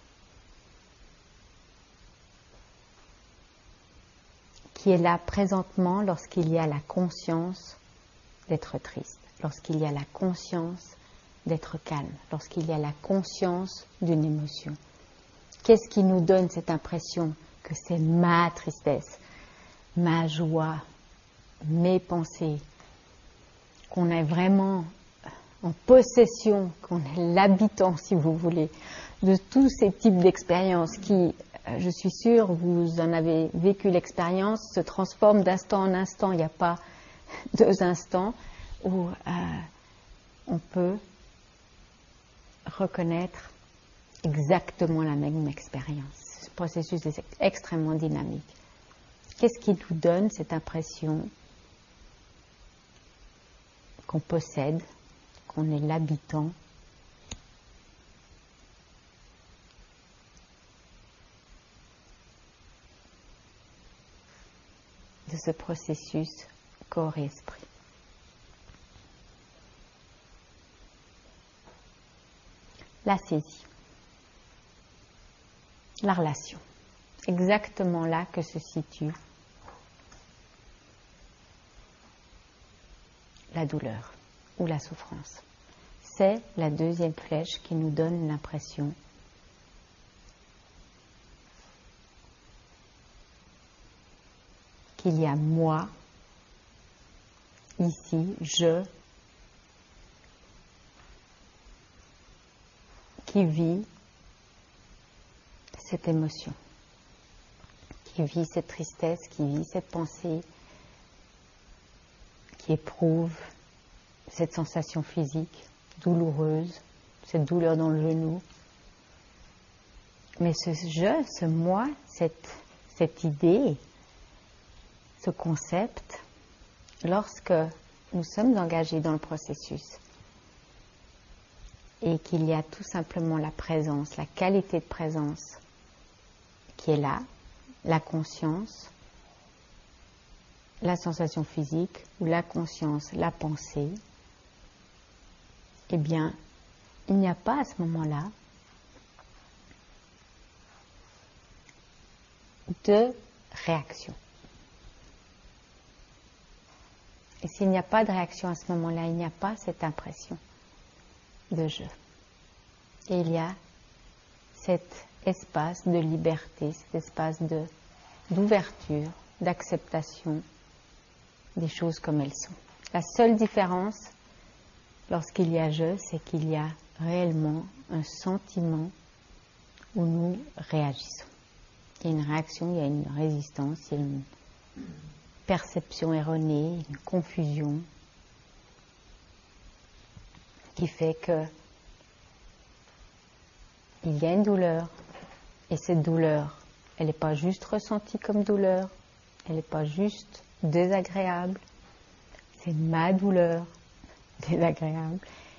qui est là présentement lorsqu'il y a la conscience d'être triste, lorsqu'il y a la conscience d'être calme, lorsqu'il y a la conscience d'une émotion. Qu'est-ce qui nous donne cette impression que c'est ma tristesse, ma joie, mes pensées, qu'on est vraiment en possession, qu'on est l'habitant, si vous voulez, de tous ces types d'expériences qui, je suis sûre, vous en avez vécu l'expérience, se transforment d'instant en instant. Il n'y a pas deux instants où euh, on peut reconnaître exactement la même expérience. Ce processus est extrêmement dynamique. Qu'est-ce qui nous donne cette impression qu'on possède, qu'on est l'habitant de ce processus corps et esprit? La saisie, la relation, exactement là que se situe la douleur ou la souffrance. C'est la deuxième flèche qui nous donne l'impression qu'il y a moi, ici, je, qui vit cette émotion, qui vit cette tristesse, qui vit cette pensée, qui éprouve cette sensation physique douloureuse, cette douleur dans le genou. Mais ce je, ce moi, cette, cette idée, ce concept, lorsque nous sommes engagés dans le processus et qu'il y a tout simplement la présence, la qualité de présence qui est là, la conscience, la sensation physique ou la conscience, la pensée, eh bien, il n'y a pas à ce moment-là de réaction. Et s'il n'y a pas de réaction à ce moment-là, il n'y a pas cette impression de je. Et il y a cet espace de liberté, cet espace de, d'ouverture, d'acceptation des choses comme elles sont. La seule différence lorsqu'il y a je, c'est qu'il y a réellement un sentiment où nous réagissons. Il y a une réaction, il y a une résistance, il y a une perception erronée, une confusion qui fait que il y a une douleur et cette douleur, elle n'est pas juste ressentie comme douleur, elle n'est pas juste désagréable, c'est ma douleur désagréable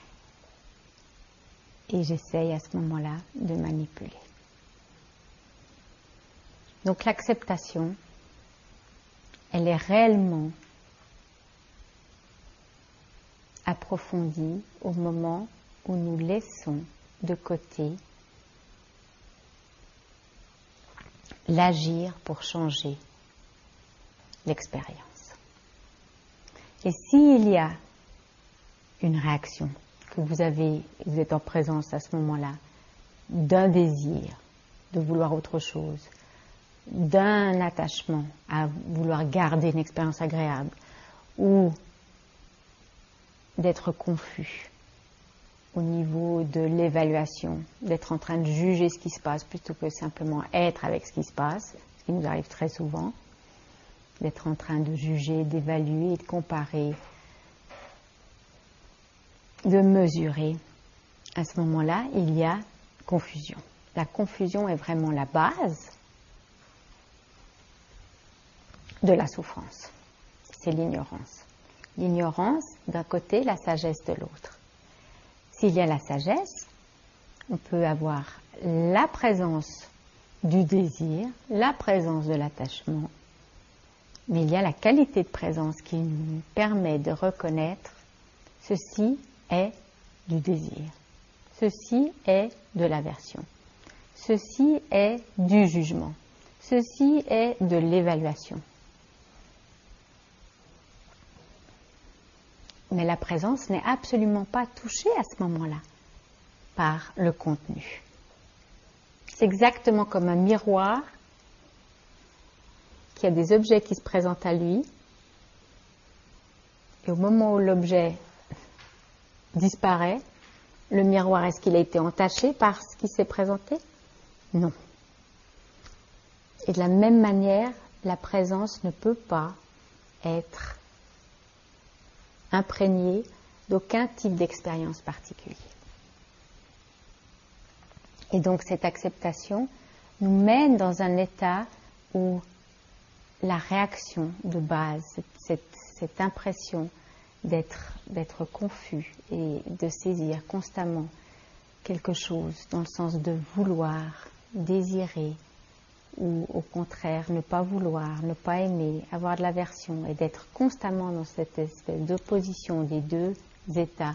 et j'essaye à ce moment-là de manipuler. Donc l'acceptation, elle est réellement approfondie au moment où nous laissons de côté l'agir pour changer l'expérience. Et s'il y a une réaction, que vous avez, vous êtes en présence à ce moment-là, d'un désir de vouloir autre chose, d'un attachement à vouloir garder une expérience agréable, ou d'être confus au niveau de l'évaluation, d'être en train de juger ce qui se passe plutôt que simplement être avec ce qui se passe, ce qui nous arrive très souvent, d'être en train de juger, d'évaluer, de comparer, de mesurer. À ce moment-là, il y a confusion. La confusion est vraiment la base de la souffrance. C'est l'ignorance. L'ignorance d'un côté, la sagesse de l'autre. S'il y a la sagesse, on peut avoir la présence du désir, la présence de l'attachement, mais il y a la qualité de présence qui nous permet de reconnaître ceci est du désir, ceci est de l'aversion, ceci est du jugement, ceci est de l'évaluation. Mais la présence n'est absolument pas touchée à ce moment-là par le contenu. C'est exactement comme un miroir qui a des objets qui se présentent à lui, et au moment où l'objet disparaît, le miroir, est-ce qu'il a été entaché par ce qui s'est présenté? Non. Et de la même manière, la présence ne peut pas être imprégnée d'aucun type d'expérience particulier. Et donc cette acceptation nous mène dans un état où la réaction de base, cette, cette, cette impression d'être, d'être confus et de saisir constamment quelque chose dans le sens de vouloir, désirer, ou au contraire ne pas vouloir, ne pas aimer, avoir de l'aversion et d'être constamment dans cette espèce d'opposition des deux états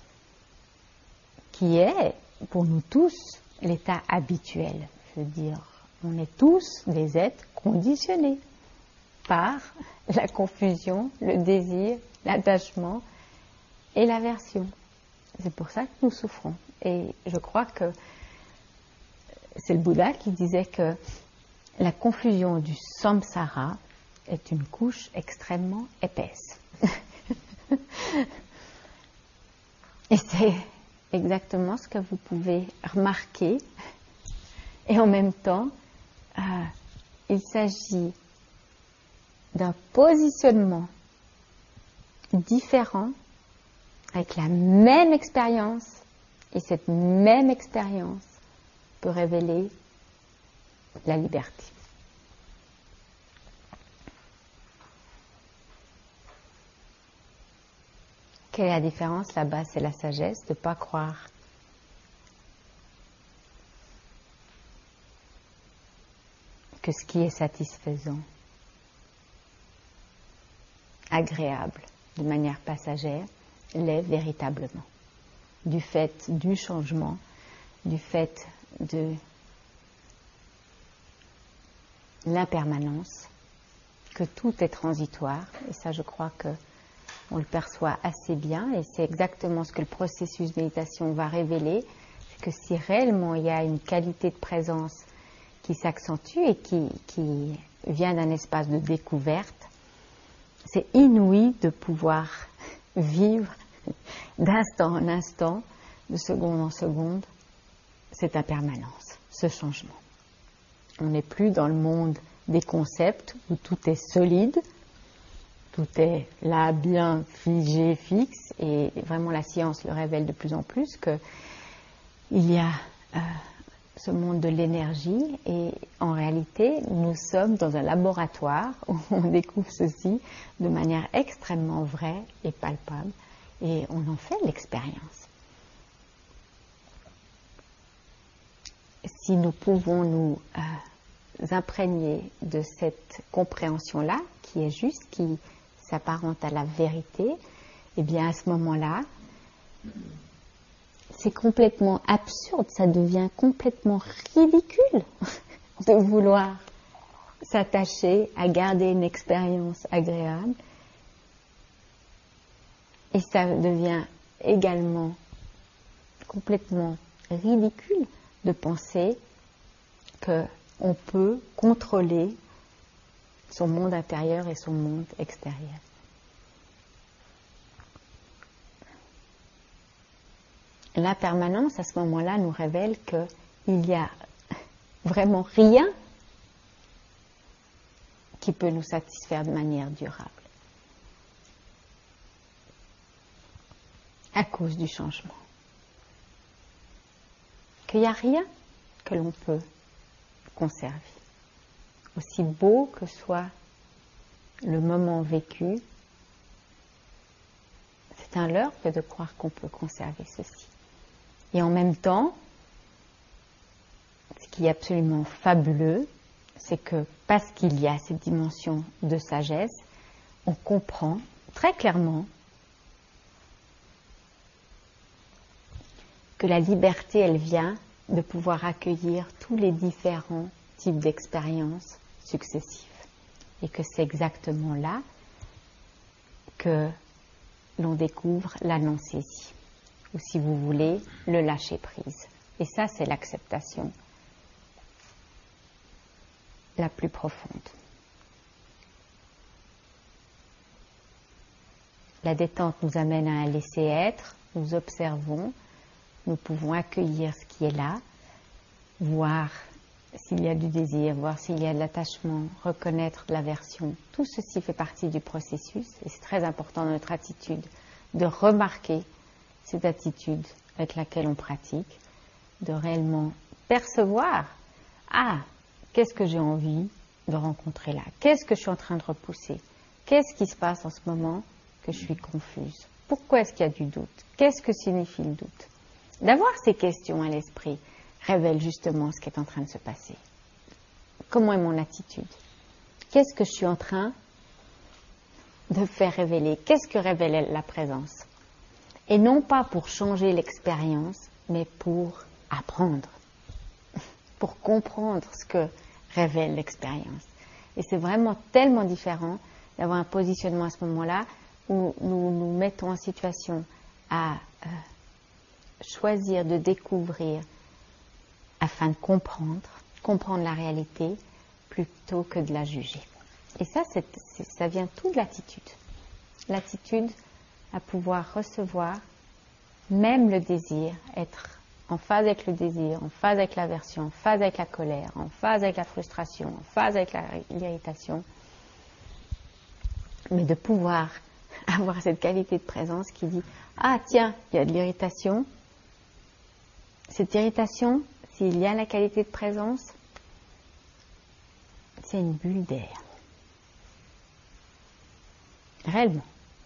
qui est pour nous tous l'état habituel. Je veux dire, on est tous des êtres conditionnés par la confusion, le désir, l'attachement et l'aversion. C'est pour ça que nous souffrons. Et je crois que c'est le Bouddha qui disait que la confusion du samsara est une couche extrêmement épaisse. Et c'est exactement ce que vous pouvez remarquer. Et en même temps, euh, il s'agit d'un positionnement différent avec la même expérience, et cette même expérience peut révéler la liberté. Quelle est la différence? Là-bas, c'est la sagesse de ne pas croire que ce qui est satisfaisant, agréable, de manière passagère, l'est véritablement. Du fait du changement, du fait de l'impermanence, que tout est transitoire, et ça je crois que on le perçoit assez bien, et c'est exactement ce que le processus de méditation va révéler, c'est que si réellement il y a une qualité de présence qui s'accentue et qui, qui vient d'un espace de découverte, c'est inouï de pouvoir vivre d'instant en instant, de seconde en seconde, cette impermanence, ce changement. On n'est plus dans le monde des concepts où tout est solide, tout est là, bien figé, fixe, et vraiment la science le révèle de plus en plus qu'il y a euh, ce monde de l'énergie, et en réalité, nous sommes dans un laboratoire où on découvre ceci de manière extrêmement vraie et palpable, et on en fait l'expérience. Si nous pouvons nous euh, imprégner de cette compréhension-là, qui est juste, qui s'apparente à la vérité, eh bien à ce moment-là, c'est complètement absurde, ça devient complètement ridicule de vouloir s'attacher à garder une expérience agréable. Et ça devient également complètement ridicule de penser qu'on peut contrôler son monde intérieur et son monde extérieur. L'impermanence, à ce moment-là, nous révèle qu'il n'y a vraiment rien qui peut nous satisfaire de manière durable, à cause du changement. Qu'il n'y a rien que l'on peut conserver. Aussi beau que soit le moment vécu, c'est un leurre que de croire qu'on peut conserver ceci. Et en même temps, ce qui est absolument fabuleux, c'est que parce qu'il y a cette dimension de sagesse, on comprend très clairement que la liberté, elle vient de pouvoir accueillir tous les différents types d'expériences successives. Et que c'est exactement là que l'on découvre l'anesthésie, ou si vous voulez, le lâcher-prise. Et ça, c'est l'acceptation la plus profonde. La détente nous amène à un laisser-être, nous observons, nous pouvons accueillir ce qui est là, voir s'il y a du désir, voir s'il y a de l'attachement, reconnaître l'aversion. Tout ceci fait partie du processus et c'est très important dans notre attitude de remarquer cette attitude avec laquelle on pratique, de réellement percevoir, ah, qu'est-ce que j'ai envie de rencontrer là? Qu'est-ce que je suis en train de repousser? Qu'est-ce qui se passe en ce moment que je suis confuse? Pourquoi est-ce qu'il y a du doute? Qu'est-ce que signifie le doute? D'avoir ces questions à l'esprit révèle justement ce qui est en train de se passer. Comment est mon attitude? Qu'est-ce que je suis en train de faire révéler? Qu'est-ce que révèle la présence? Et non pas pour changer l'expérience, mais pour apprendre, pour comprendre ce que révèle l'expérience. Et c'est vraiment tellement différent d'avoir un positionnement à ce moment-là où nous nous mettons en situation à euh, choisir de découvrir afin de comprendre, comprendre la réalité plutôt que de la juger. Et ça, c'est, c'est, ça vient tout de l'attitude. L'attitude à pouvoir recevoir même le désir, être en phase avec le désir, en phase avec l'aversion, en phase avec la colère, en phase avec la frustration, en phase avec la, l'irritation, mais de pouvoir avoir cette qualité de présence qui dit « Ah tiens, il y a de l'irritation. Cette irritation, s'il y a la qualité de présence, c'est une bulle d'air. » Réellement.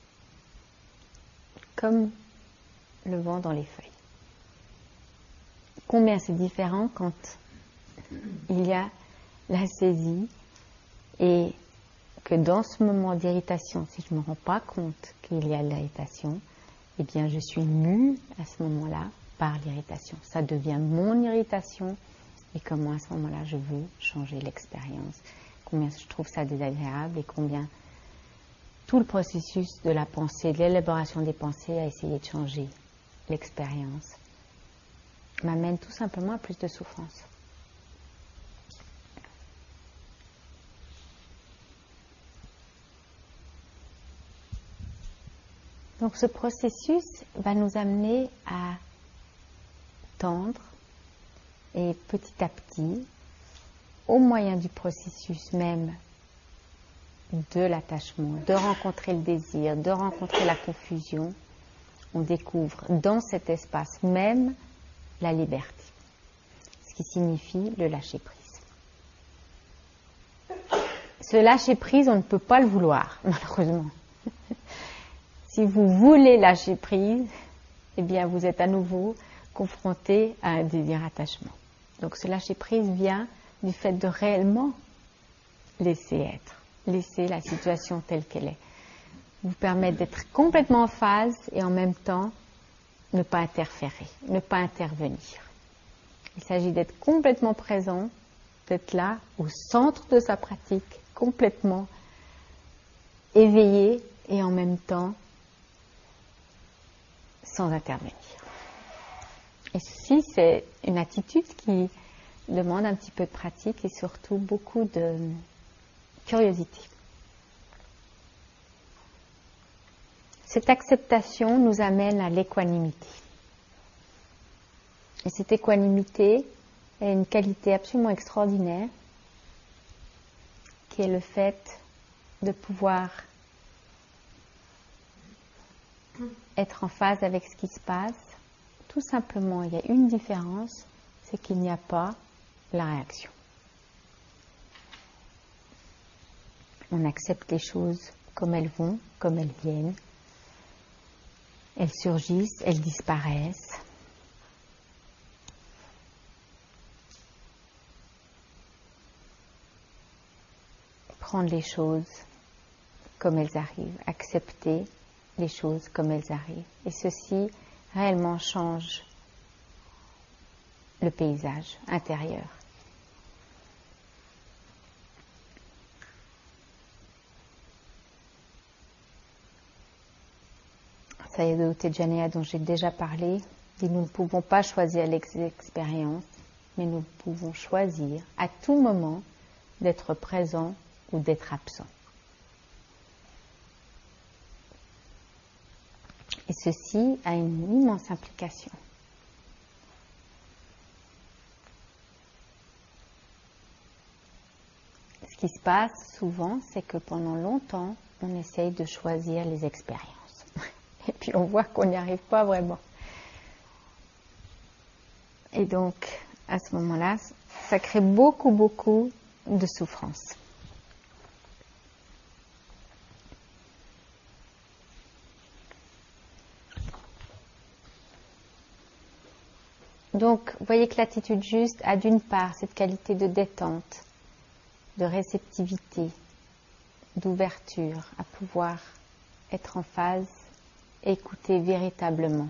Comme le vent dans les feuilles. Combien c'est différent quand il y a la saisie et que dans ce moment d'irritation, si je ne me rends pas compte qu'il y a l'irritation, eh bien je suis mue à ce moment-là par l'irritation. Ça devient mon irritation et comment à ce moment-là je veux changer l'expérience. Combien je trouve ça désagréable et combien tout le processus de la pensée, de l'élaboration des pensées à essayer de changer l'expérience m'amène tout simplement à plus de souffrance. Donc ce processus va nous amener à tendre et petit à petit, au moyen du processus même de l'attachement, de rencontrer le désir, de rencontrer la confusion, on découvre dans cet espace même la liberté, ce qui signifie le lâcher-prise. Ce lâcher-prise, on ne peut pas le vouloir, malheureusement. Si vous voulez lâcher prise, eh bien vous êtes à nouveau confronté à un désir attachement. Donc ce lâcher prise vient du fait de réellement laisser être, laisser la situation telle qu'elle est. Vous permettre d'être complètement en phase et en même temps ne pas interférer, ne pas intervenir. Il s'agit d'être complètement présent d'être là, au centre de sa pratique, complètement éveillé et en même temps sans intervenir. Et ceci, c'est une attitude qui demande un petit peu de pratique et surtout beaucoup de curiosité. Cette acceptation nous amène à l'équanimité. Et cette équanimité est une qualité absolument extraordinaire qui est le fait de pouvoir être en phase avec ce qui se passe. Tout simplement, il y a une différence, c'est qu'il n'y a pas la réaction. On accepte les choses comme elles vont, comme elles viennent. Elles surgissent, elles disparaissent. Prendre les choses comme elles arrivent, accepter les choses comme elles arrivent. Et ceci réellement change le paysage intérieur. Sayadaw Tejaniya, dont j'ai déjà parlé, dit: nous ne pouvons pas choisir les expériences, mais nous pouvons choisir à tout moment d'être présent ou d'être absent. Et ceci a une immense implication. Ce qui se passe souvent, c'est que pendant longtemps, on essaye de choisir les expériences. Et puis on voit qu'on n'y arrive pas vraiment. Et donc, à ce moment-là, ça crée beaucoup, beaucoup de souffrance. Donc, vous voyez que l'attitude juste a d'une part cette qualité de détente, de réceptivité, d'ouverture, à pouvoir être en phase, écouter véritablement.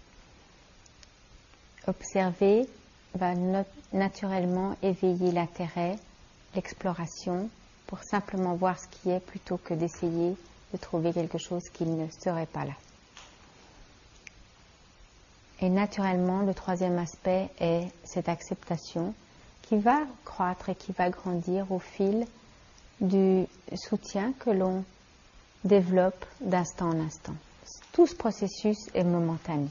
Observer va naturellement éveiller l'intérêt, l'exploration, pour simplement voir ce qui est plutôt que d'essayer de trouver quelque chose qui ne serait pas là. Et naturellement, le troisième aspect est cette acceptation qui va croître et qui va grandir au fil du soutien que l'on développe d'instant en instant. Tout ce processus est momentané.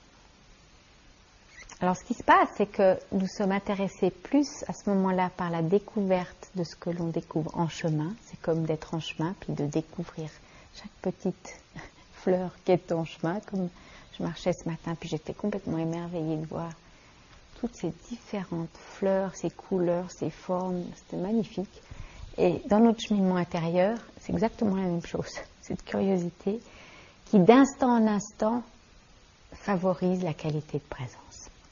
Alors ce qui se passe, c'est que nous sommes intéressés plus à ce moment-là par la découverte de ce que l'on découvre en chemin. C'est comme d'être en chemin, puis de découvrir chaque petite fleur qui est en chemin. Comme je marchais ce matin, puis j'étais complètement émerveillée de voir toutes ces différentes fleurs, ces couleurs, ces formes. C'était magnifique. Et dans notre cheminement intérieur, c'est exactement la même chose. Cette curiosité qui, d'instant en instant, favorise la qualité de présence.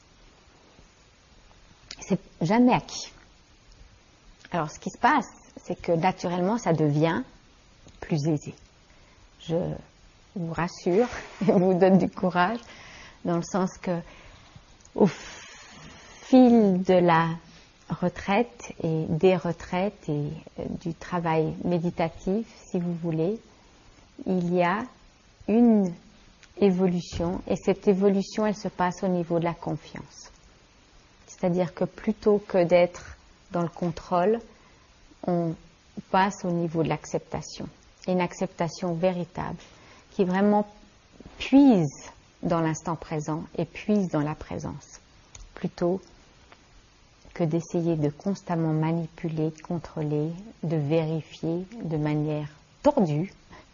C'est jamais acquis. Alors, ce qui se passe, c'est que naturellement, ça devient plus aisé. Je vous rassure et vous donne du courage, dans le sens que, au fil de la retraite et des retraites et du travail méditatif, si vous voulez, il y a une évolution, et cette évolution, elle se passe au niveau de la confiance. C'est-à-dire que plutôt que d'être dans le contrôle, on passe au niveau de l'acceptation. Une acceptation véritable qui vraiment puise dans l'instant présent et puise dans la présence, plutôt que d'essayer de constamment manipuler, de contrôler, de vérifier de manière tordue,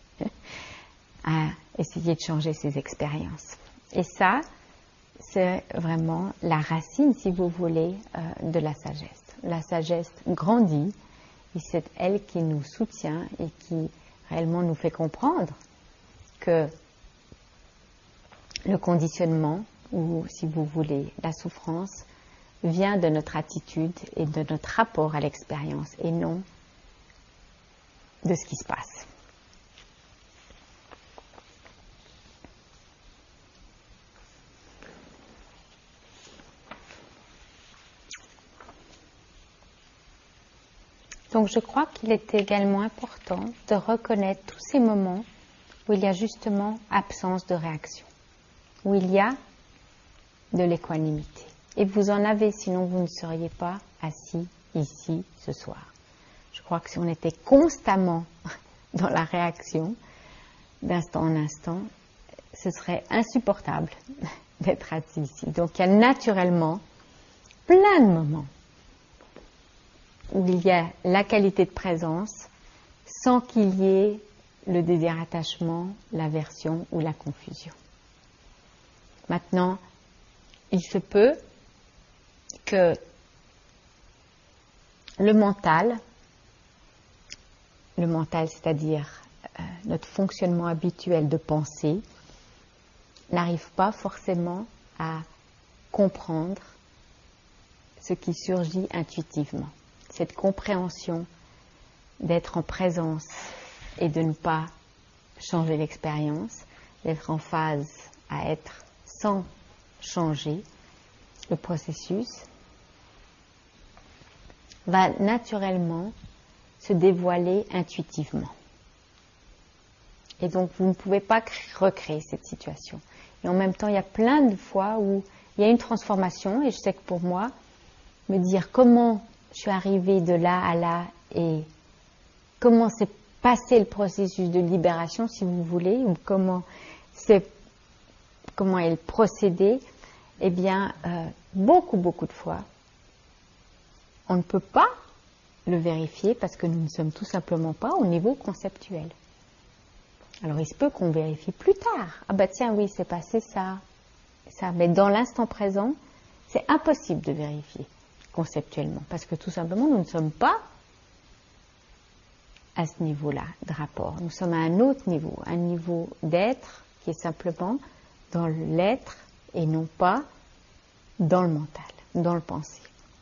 à essayer de changer ses expériences. Et ça, c'est vraiment la racine, si vous voulez, euh, de la sagesse. La sagesse grandit, et c'est elle qui nous soutient et qui réellement nous fait comprendre que le conditionnement, ou si vous voulez, la souffrance, vient de notre attitude et de notre rapport à l'expérience, et non de ce qui se passe. Donc je crois qu'il est également important de reconnaître tous ces moments où il y a justement absence de réaction, où il y a de l'équanimité. Et vous en avez, sinon vous ne seriez pas assis ici ce soir. Je crois que si on était constamment dans la réaction, d'instant en instant, ce serait insupportable d'être assis ici. Donc il y a naturellement plein de moments où il y a la qualité de présence sans qu'il y ait le désir attachement, l'aversion ou la confusion. Maintenant, il se peut que le mental, le mental, c'est-à-dire euh, notre fonctionnement habituel de pensée, n'arrive pas forcément à comprendre ce qui surgit intuitivement. Cette compréhension d'être en présence et de ne pas changer l'expérience, d'être en phase à être sans changer le processus, va naturellement se dévoiler intuitivement. Et donc vous ne pouvez pas recréer cette situation. Et en même temps, il y a plein de fois où il y a une transformation, et je sais que pour moi, me dire comment je suis arrivée de là à là et comment s'est passé le processus de libération, si vous voulez, ou comment c'est, comment est le procédé, eh bien, euh, beaucoup, beaucoup de fois, on ne peut pas le vérifier parce que nous ne sommes tout simplement pas au niveau conceptuel. Alors, il se peut qu'on vérifie plus tard. Ah bah tiens, oui, c'est passé ça, ça. Mais dans l'instant présent, c'est impossible de vérifier conceptuellement parce que tout simplement, nous ne sommes pas à ce niveau-là de rapport. Nous sommes à un autre niveau, un niveau d'être qui est simplement dans l'être et non pas dans le mental, dans le pensée.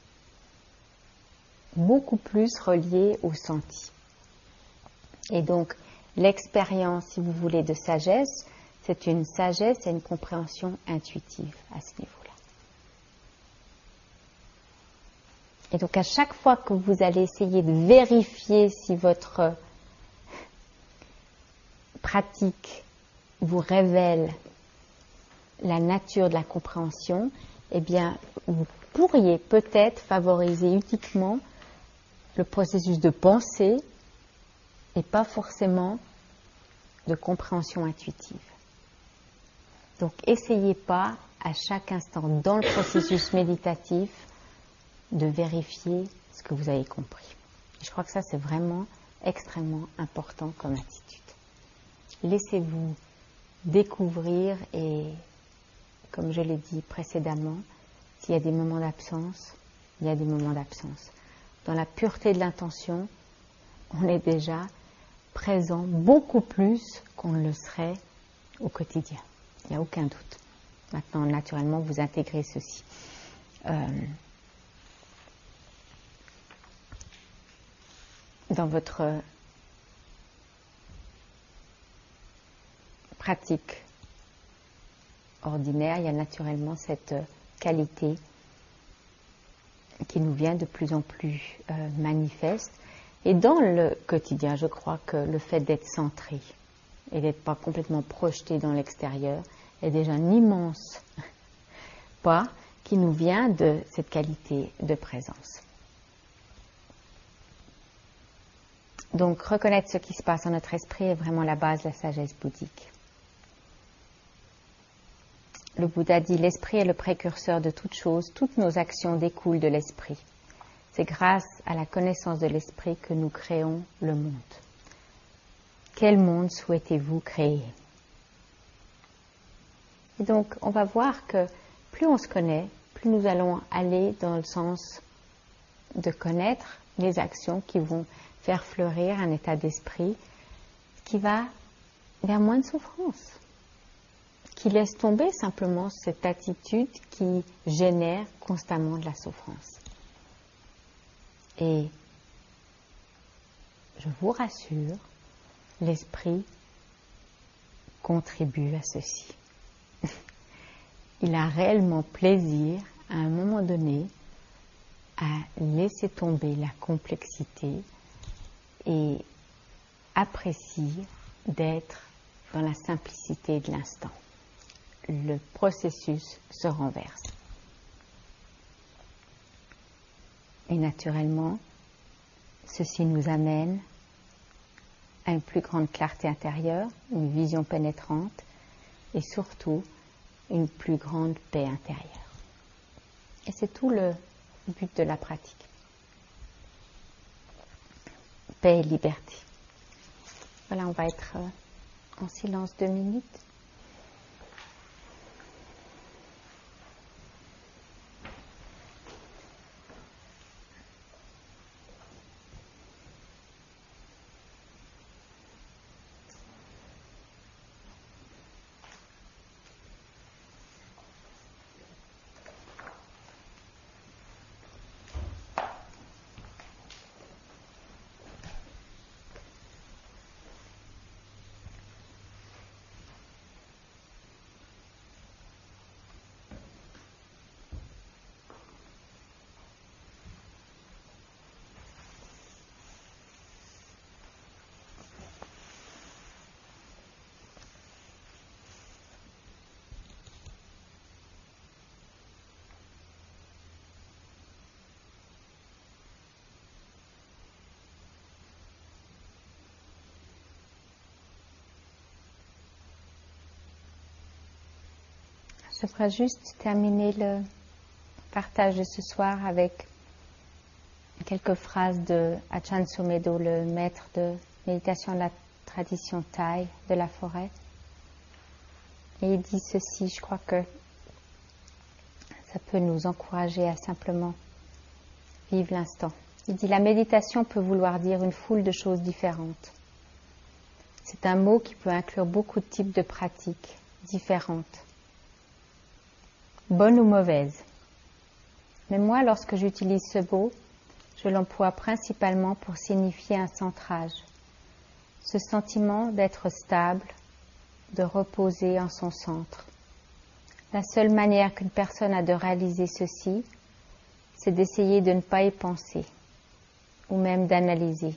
Beaucoup plus relié au senti. Et donc, l'expérience, si vous voulez, de sagesse, c'est une sagesse et une compréhension intuitive à ce niveau-là. Et donc, à chaque fois que vous allez essayer de vérifier si votre pratique vous révèle la nature de la compréhension, eh bien, vous pourriez peut-être favoriser uniquement le processus de pensée et pas forcément de compréhension intuitive. Donc, essayez pas à chaque instant dans le processus méditatif de vérifier ce que vous avez compris. Et je crois que ça, c'est vraiment extrêmement important comme attitude. Laissez-vous découvrir et, comme je l'ai dit précédemment, s'il y a des moments d'absence, il y a des moments d'absence. Dans la pureté de l'intention, on est déjà présent beaucoup plus qu'on ne le serait au quotidien. Il n'y a aucun doute. Maintenant, naturellement, vous intégrez ceci. Euh, dans votre pratique ordinaire, il y a naturellement cette qualité qui nous vient de plus en plus euh, manifeste. Et dans le quotidien, je crois que le fait d'être centré et d'être pas complètement projeté dans l'extérieur est déjà un immense pas qui nous vient de cette qualité de présence. Donc, reconnaître ce qui se passe dans notre esprit est vraiment la base de la sagesse bouddhique. Le Bouddha dit « L'esprit est le précurseur de toute chose, toutes nos actions découlent de l'esprit. C'est grâce à la connaissance de l'esprit que nous créons le monde. Quel monde souhaitez-vous créer ?» Et donc, on va voir que plus on se connaît, plus nous allons aller dans le sens de connaître les actions qui vont faire fleurir un état d'esprit qui va vers moins de souffrance, qui laisse tomber simplement cette attitude qui génère constamment de la souffrance. Et je vous rassure, l'esprit contribue à ceci. Il a réellement plaisir, à un moment donné, à laisser tomber la complexité et apprécie d'être dans la simplicité de l'instant. Le processus se renverse. Et naturellement, ceci nous amène à une plus grande clarté intérieure, une vision pénétrante et surtout une plus grande paix intérieure. Et c'est tout le but de la pratique. Paix et liberté. Voilà, on va être en silence deux minutes. Je ferai juste terminer le partage de ce soir avec quelques phrases de Ajahn Sumedho, le maître de méditation de la tradition thaï de la forêt. Et il dit ceci, je crois que ça peut nous encourager à simplement vivre l'instant. Il dit: la méditation peut vouloir dire une foule de choses différentes. C'est un mot qui peut inclure beaucoup de types de pratiques différentes, bonnes ou mauvaises. Mais moi, lorsque j'utilise ce mot, je l'emploie principalement pour signifier un centrage, ce sentiment d'être stable, de reposer en son centre. La seule manière qu'une personne a de réaliser ceci, c'est d'essayer de ne pas y penser, ou même d'analyser.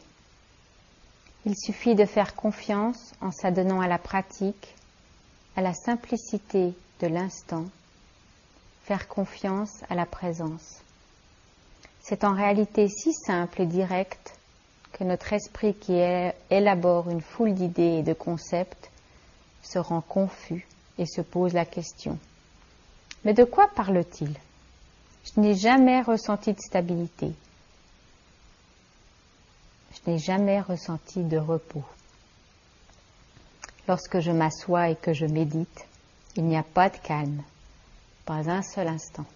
Il suffit de faire confiance en s'adonnant à la pratique, à la simplicité de l'instant, faire confiance à la présence. C'est en réalité si simple et direct que notre esprit qui élabore une foule d'idées et de concepts se rend confus et se pose la question: mais de quoi parle-t-il? Je n'ai jamais ressenti de stabilité. Je n'ai jamais ressenti de repos. Lorsque je m'assois et que je médite, il n'y a pas de calme, pas un seul instant.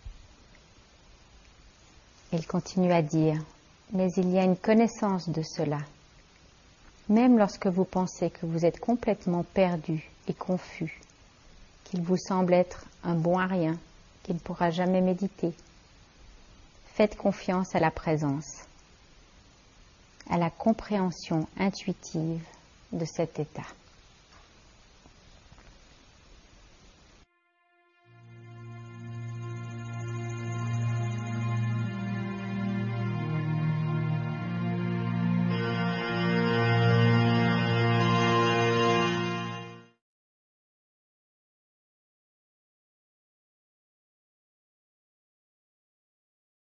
Il continue à dire: mais il y a une connaissance de cela. Même lorsque vous pensez que vous êtes complètement perdu et confus, qu'il vous semble être un bon à rien, qu'il ne pourra jamais méditer, faites confiance à la présence, à la compréhension intuitive de cet état.